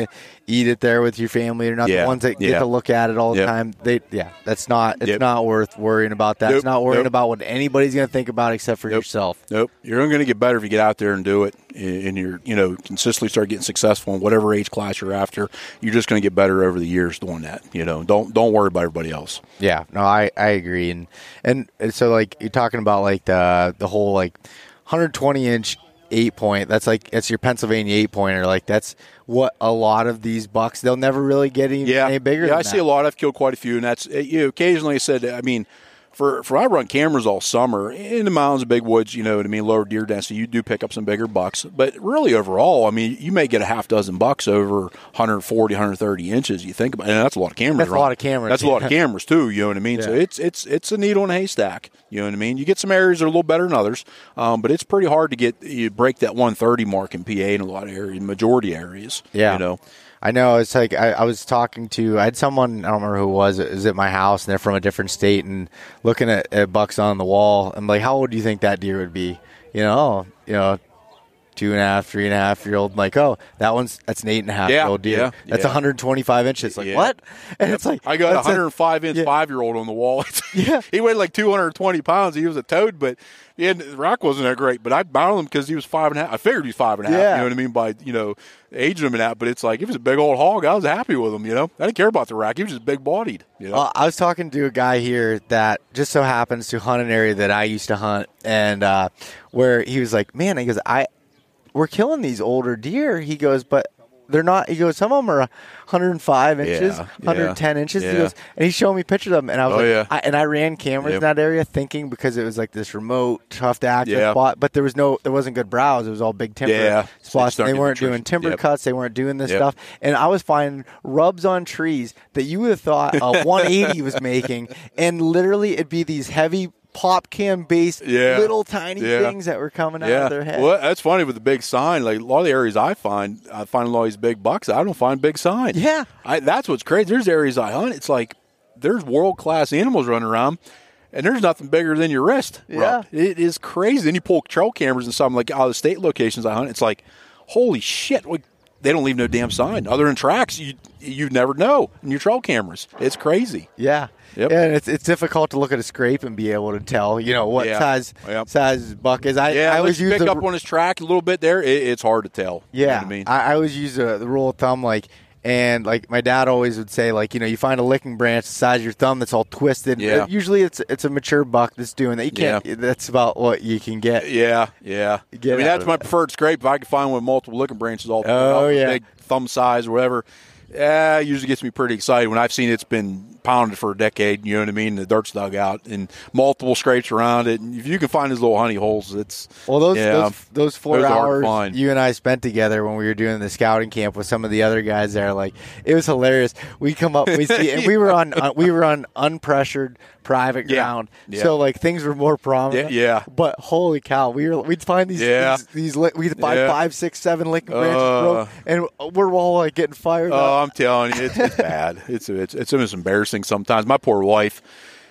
eat it there with your family. They're not Yeah. the ones that Yeah. get to look at it all the Yep. time. They, yeah, that's not. It's Yep. not worth worrying about that. Nope. It's not worrying Nope. about what anybody's going to think about except for Nope. yourself. Nope. You're only going to get better if you get out there and do it, and you're, you know, consistently start getting successful in whatever age class you're after. You're just going to get better over the years doing that. You know, don't don't worry about everybody else. Yeah, no, I, I agree, and and so like you're talking about like the the whole like one hundred twenty inch eight point. That's like that's your Pennsylvania eight pointer. Like that's what a lot of these bucks. They'll never really get any, Yeah, any bigger. yeah. than I that. see a lot. I've killed quite a few, and that's you know, occasionally. I said, I mean. For, for I run cameras all summer in the mountains, big woods, you know what I mean, lower deer density. You do pick up some bigger bucks, but really overall, I mean, you may get a half dozen bucks over one forty, one thirty inches. You think about it, and that's a lot of cameras. That's a run. lot of cameras. That's a lot of cameras too. You know what I mean? Yeah. So it's it's it's a needle in a haystack. You know what I mean? You get some areas that are a little better than others, um, but it's pretty hard to get you break that one thirty mark in P A in a lot of areas, majority areas. Yeah. you know. I know. It's like I, I was talking to, I had someone, I don't remember who it was, it was at my house, and they're from a different state, and looking at, at bucks on the wall. I'm like, how old do you think that deer would be? You know, oh, you know, two and a half, three and a half year old. I'm like, oh, that one's, that's an eight and a half Yeah, year old deer. yeah, That's yeah. one hundred twenty-five inches. Like, Yeah. what? And it's like, I got a that's one hundred five inch yeah. five year old on the wall. Yeah. He weighed like two hundred twenty pounds. He was a toad, but yeah, the rack wasn't that great. But I bound him because he was five and a half. I figured he was five and a half. Yeah. You know what I mean? By, you know, aging him and that. But it's like, if he was a big old hog, I was happy with him, you know? I didn't care about the rack. He was just big bodied, you know? Uh, I was talking to a guy here that just so happens to hunt an area that I used to hunt, and uh, where he was like, man, he goes, I, we're killing these older deer. He goes, but they're not. He goes, some of them are one hundred five inches, Yeah, one hundred ten yeah, inches. yeah. He goes, and he showed me pictures of them, and I was Oh, like, yeah. I, and I ran cameras Yep. in that area, thinking because it was like this remote, tough to access Yeah. spot, but there was no, there wasn't good browse. It was all big timber Yeah. spots. So you start They getting weren't the doing trees. timber Yep. cuts. They weren't doing this Yep. stuff, and I was finding rubs on trees that you would have thought a one eighty was making, and literally it'd be these heavy pop cam based Yeah. little tiny Yeah. things that were coming out Yeah, of their head. well, that's funny with the big sign. Like a lot of the areas I find, I find a lot of these big bucks. I don't find big sign. Yeah. I, that's what's crazy. There's areas I hunt. It's like there's world class animals running around, and there's nothing bigger than your wrist. Yeah. Rob. It is crazy. Then you pull trail cameras and something like out of the state locations I hunt. It's like, holy shit! Like, they don't leave no damn sign other than tracks. You you never know in your trail cameras. It's crazy. Yeah. Yep. Yeah, and it's it's difficult to look at a scrape and be able to tell, you know, what Yeah. size Yep. size buck is. I, Yeah, I I always you use pick the, up on his track a little bit there. It, it's hard to tell. You know yeah. what I mean. I, I always use the, the rule of thumb, like, and like my dad always would say, like, you know, you find a licking branch the size of your thumb that's all twisted. Yeah. Usually it's it's a mature buck that's doing that. You can't. Yeah. That's about what you can get. Yeah, yeah. Get I mean, out that's of my it. preferred scrape. If I can find one with multiple licking branches all Oh, out, yeah. big thumb size or whatever, yeah, it usually gets me pretty excited when I've seen it's been pounded for a decade. You know what I mean? The dirt's dug out and multiple scrapes around it. And if you can find these little honey holes, it's Well, those yeah, those, those four those are hard to hours find. you and I spent together when we were doing the scouting camp with some of the other guys there, like it was hilarious. We come up, we see, and we were on uh, we were on unpressured private Yeah. ground, Yeah. so like things were more prominent. Yeah, yeah. But holy cow, we were we'd find these Yeah. these, these li- we'd find Yeah. five, six, seven licking branches, Uh. broke, and we're all like getting fired Oh, up. I'm telling you, it's, it's bad. It's it's it's almost embarrassing sometimes. My poor wife,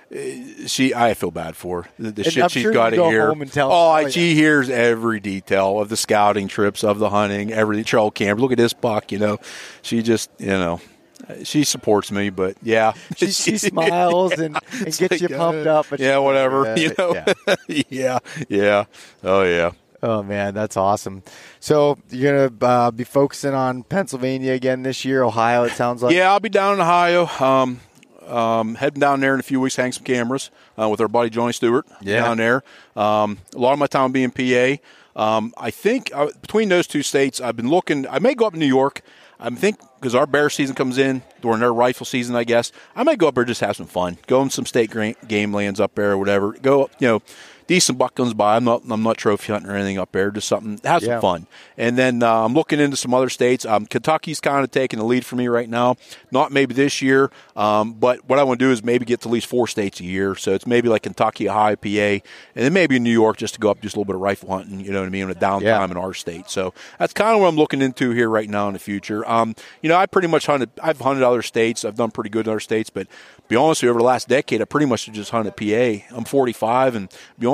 eh, she I feel bad for her. the, the And shit I'm she's sure you got to go hear. home and tell- oh, oh, I- yeah. she hears every detail of the scouting trips, of the hunting, every trail camp. Look at this buck, you know. She just, you know, she supports me, but yeah, She, she smiles and, and It's gets like, you pumped uh, up. But yeah, she's whatever. like, uh, you know, yeah. yeah, yeah. Oh yeah. Oh man, that's awesome. So you're gonna uh, be focusing on Pennsylvania again this year, Ohio. It sounds like. Yeah, I'll be down in Ohio. Um, um, heading down there in a few weeks, hang some cameras uh, with our buddy Johnny Stewart Yeah. down there. Um, a lot of my time being P A. Um, I think uh, between those two states, I've been looking. I may go up to New York. I think because our bear season comes in during their rifle season, I guess I might go up there just have some fun. Go in some state gra- game lands up there or whatever. Go, up, you know. Decent buck comes by. I'm not. I'm not trophy hunting or anything up there. Just something. Have some Yeah. fun. And then uh, I'm looking into some other states. Um, Kentucky's kind of taking the lead for me right now. Not maybe this year, um, but what I want to do is maybe get to at least four states a year. So it's maybe like Kentucky, Ohio, P A, and then maybe New York just to go up just a little bit of rifle hunting. You know what I mean? On a downtime Yeah. in our state. So that's kind of what I'm looking into here right now in the future. Um, you know, I pretty much hunted. I've hunted other states. I've done pretty good in other states, but to be honest with you, over the last decade, I pretty much just hunted P A. I'm forty-five, and to be honest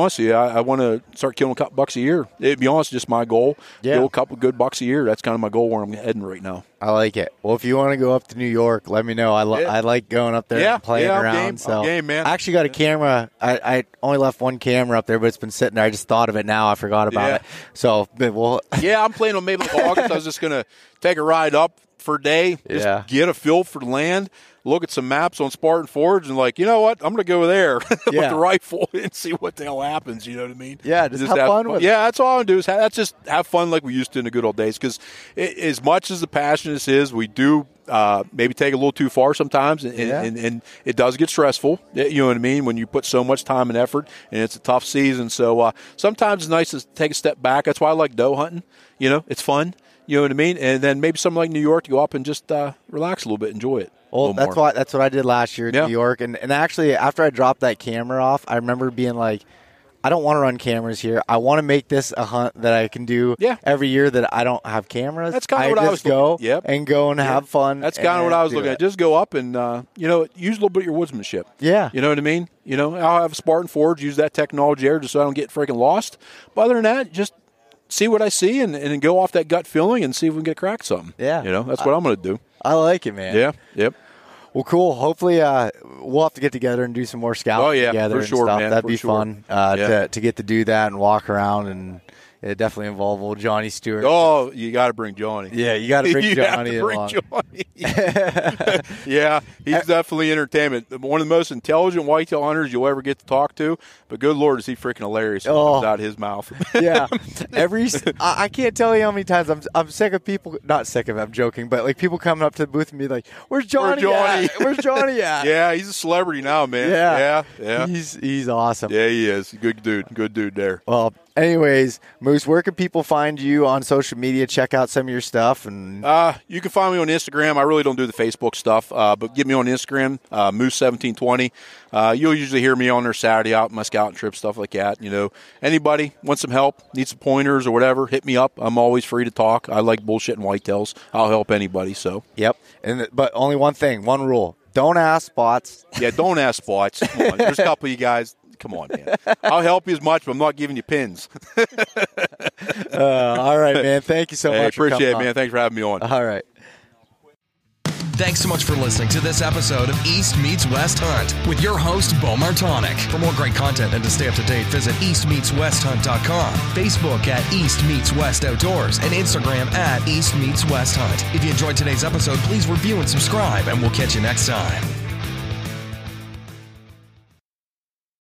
honest with you, I, I want to start killing a couple bucks a year. To be honest, just my goal. Yeah. Kill a couple good bucks a year. That's kind of my goal where I'm heading right now. I like it. Well, if you want to go up to New York, let me know. I, lo- Yeah. I like going up there Yeah, and playing yeah, I'm around. game. So I'm game, man. I actually got a camera. I, I only left one camera up there, but it's been sitting there. I just thought of it now. I forgot about Yeah. it. So, well, Yeah, I'm planning on maybe like August. I was just going to take a ride up for a day, just Yeah. get a feel for the land, look at some maps on Spartan Forge, and like, you know what? I'm going to go there with Yeah. the rifle and see what the hell happens. You know what I mean? Yeah, just have fun with it. Yeah, that's all I do is have, that's just have fun like we used to in the good old days. Because as much as the passion this is, we do uh, maybe take it a little too far sometimes, and, Yeah. and, and it does get stressful. You know what I mean? When you put so much time and effort, and it's a tough season. So uh, sometimes it's nice to take a step back. That's why I like doe hunting. You know, it's fun. You know what I mean? And then maybe something like New York, to go up and just uh, relax a little bit, enjoy it. Well, that's more. what that's what I did last year in Yeah. New York, and and actually after I dropped that camera off, I remember being like, I don't want to run cameras here. I want to make this a hunt that I can do Yeah. every year that I don't have cameras. That's kinda I what I just was go looking- yep. and go and have fun. That's kind of and what I was do looking it. at. Just go up and, uh, you know, use a little bit of your woodsmanship. Yeah. You know what I mean? You know, I'll have a Spartan Forge, use that technology there just so I don't get freaking lost. But other than that, just see what I see and, and go off that gut feeling and see if we can get cracked something. Yeah. You know, that's what I'm going to do. I like it, man. Yeah. Yep. Well, cool. Hopefully, uh, we'll have to get together and do some more scouting Oh, yeah, together for and sure, stuff. man, That'd for be sure. fun uh, Yeah. to to get to do that and walk around, and it definitely involve old Johnny Stewart. Oh, you got to bring Johnny. Yeah, you got to bring you Johnny have to bring along. Johnny. Yeah, he's definitely entertainment. One of the most intelligent whitetail hunters you'll ever get to talk to. But good Lord, is he freaking hilarious when it Oh. comes out of his mouth. Yeah, every I, I can't tell you how many times I'm I'm sick of people. Not sick of it, I'm joking, but like people coming up to the booth and be like, "Where's Johnny? Johnny?" At? Where's Johnny at?" Yeah, he's a celebrity now, man. Yeah. yeah, yeah. He's he's awesome. Yeah, he is. Good dude. Good dude there. Well, anyways, Moose, where can people find you on social media? Check out some of your stuff and Uh, you can find me on Instagram. I really don't do the Facebook stuff, uh, but get me on Instagram, uh, Moose seventeen twenty. Uh, you'll usually hear me on there Saturday out my scouting trip, stuff like that. You know, anybody wants some help, need some pointers or whatever, hit me up. I'm always free to talk. I like bullshitting whitetails. I'll help anybody. So yep. And but only one thing, one rule: don't ask spots. yeah, don't ask spots. Come on. There's a couple of you guys. Come on, man. I'll help you as much, but I'm not giving you pins. Uh, all right, man. Thank you so Hey, much. for appreciate it, coming man. Thanks for having me on. on. All right. Thanks so much for listening to this episode of East Meets West Hunt with your host, Bo Martonic. For more great content and to stay up to date, visit east meets west hunt dot com, Facebook at East Meets West Outdoors, and Instagram at East Meets West Hunt. If you enjoyed today's episode, please review and subscribe, and we'll catch you next time.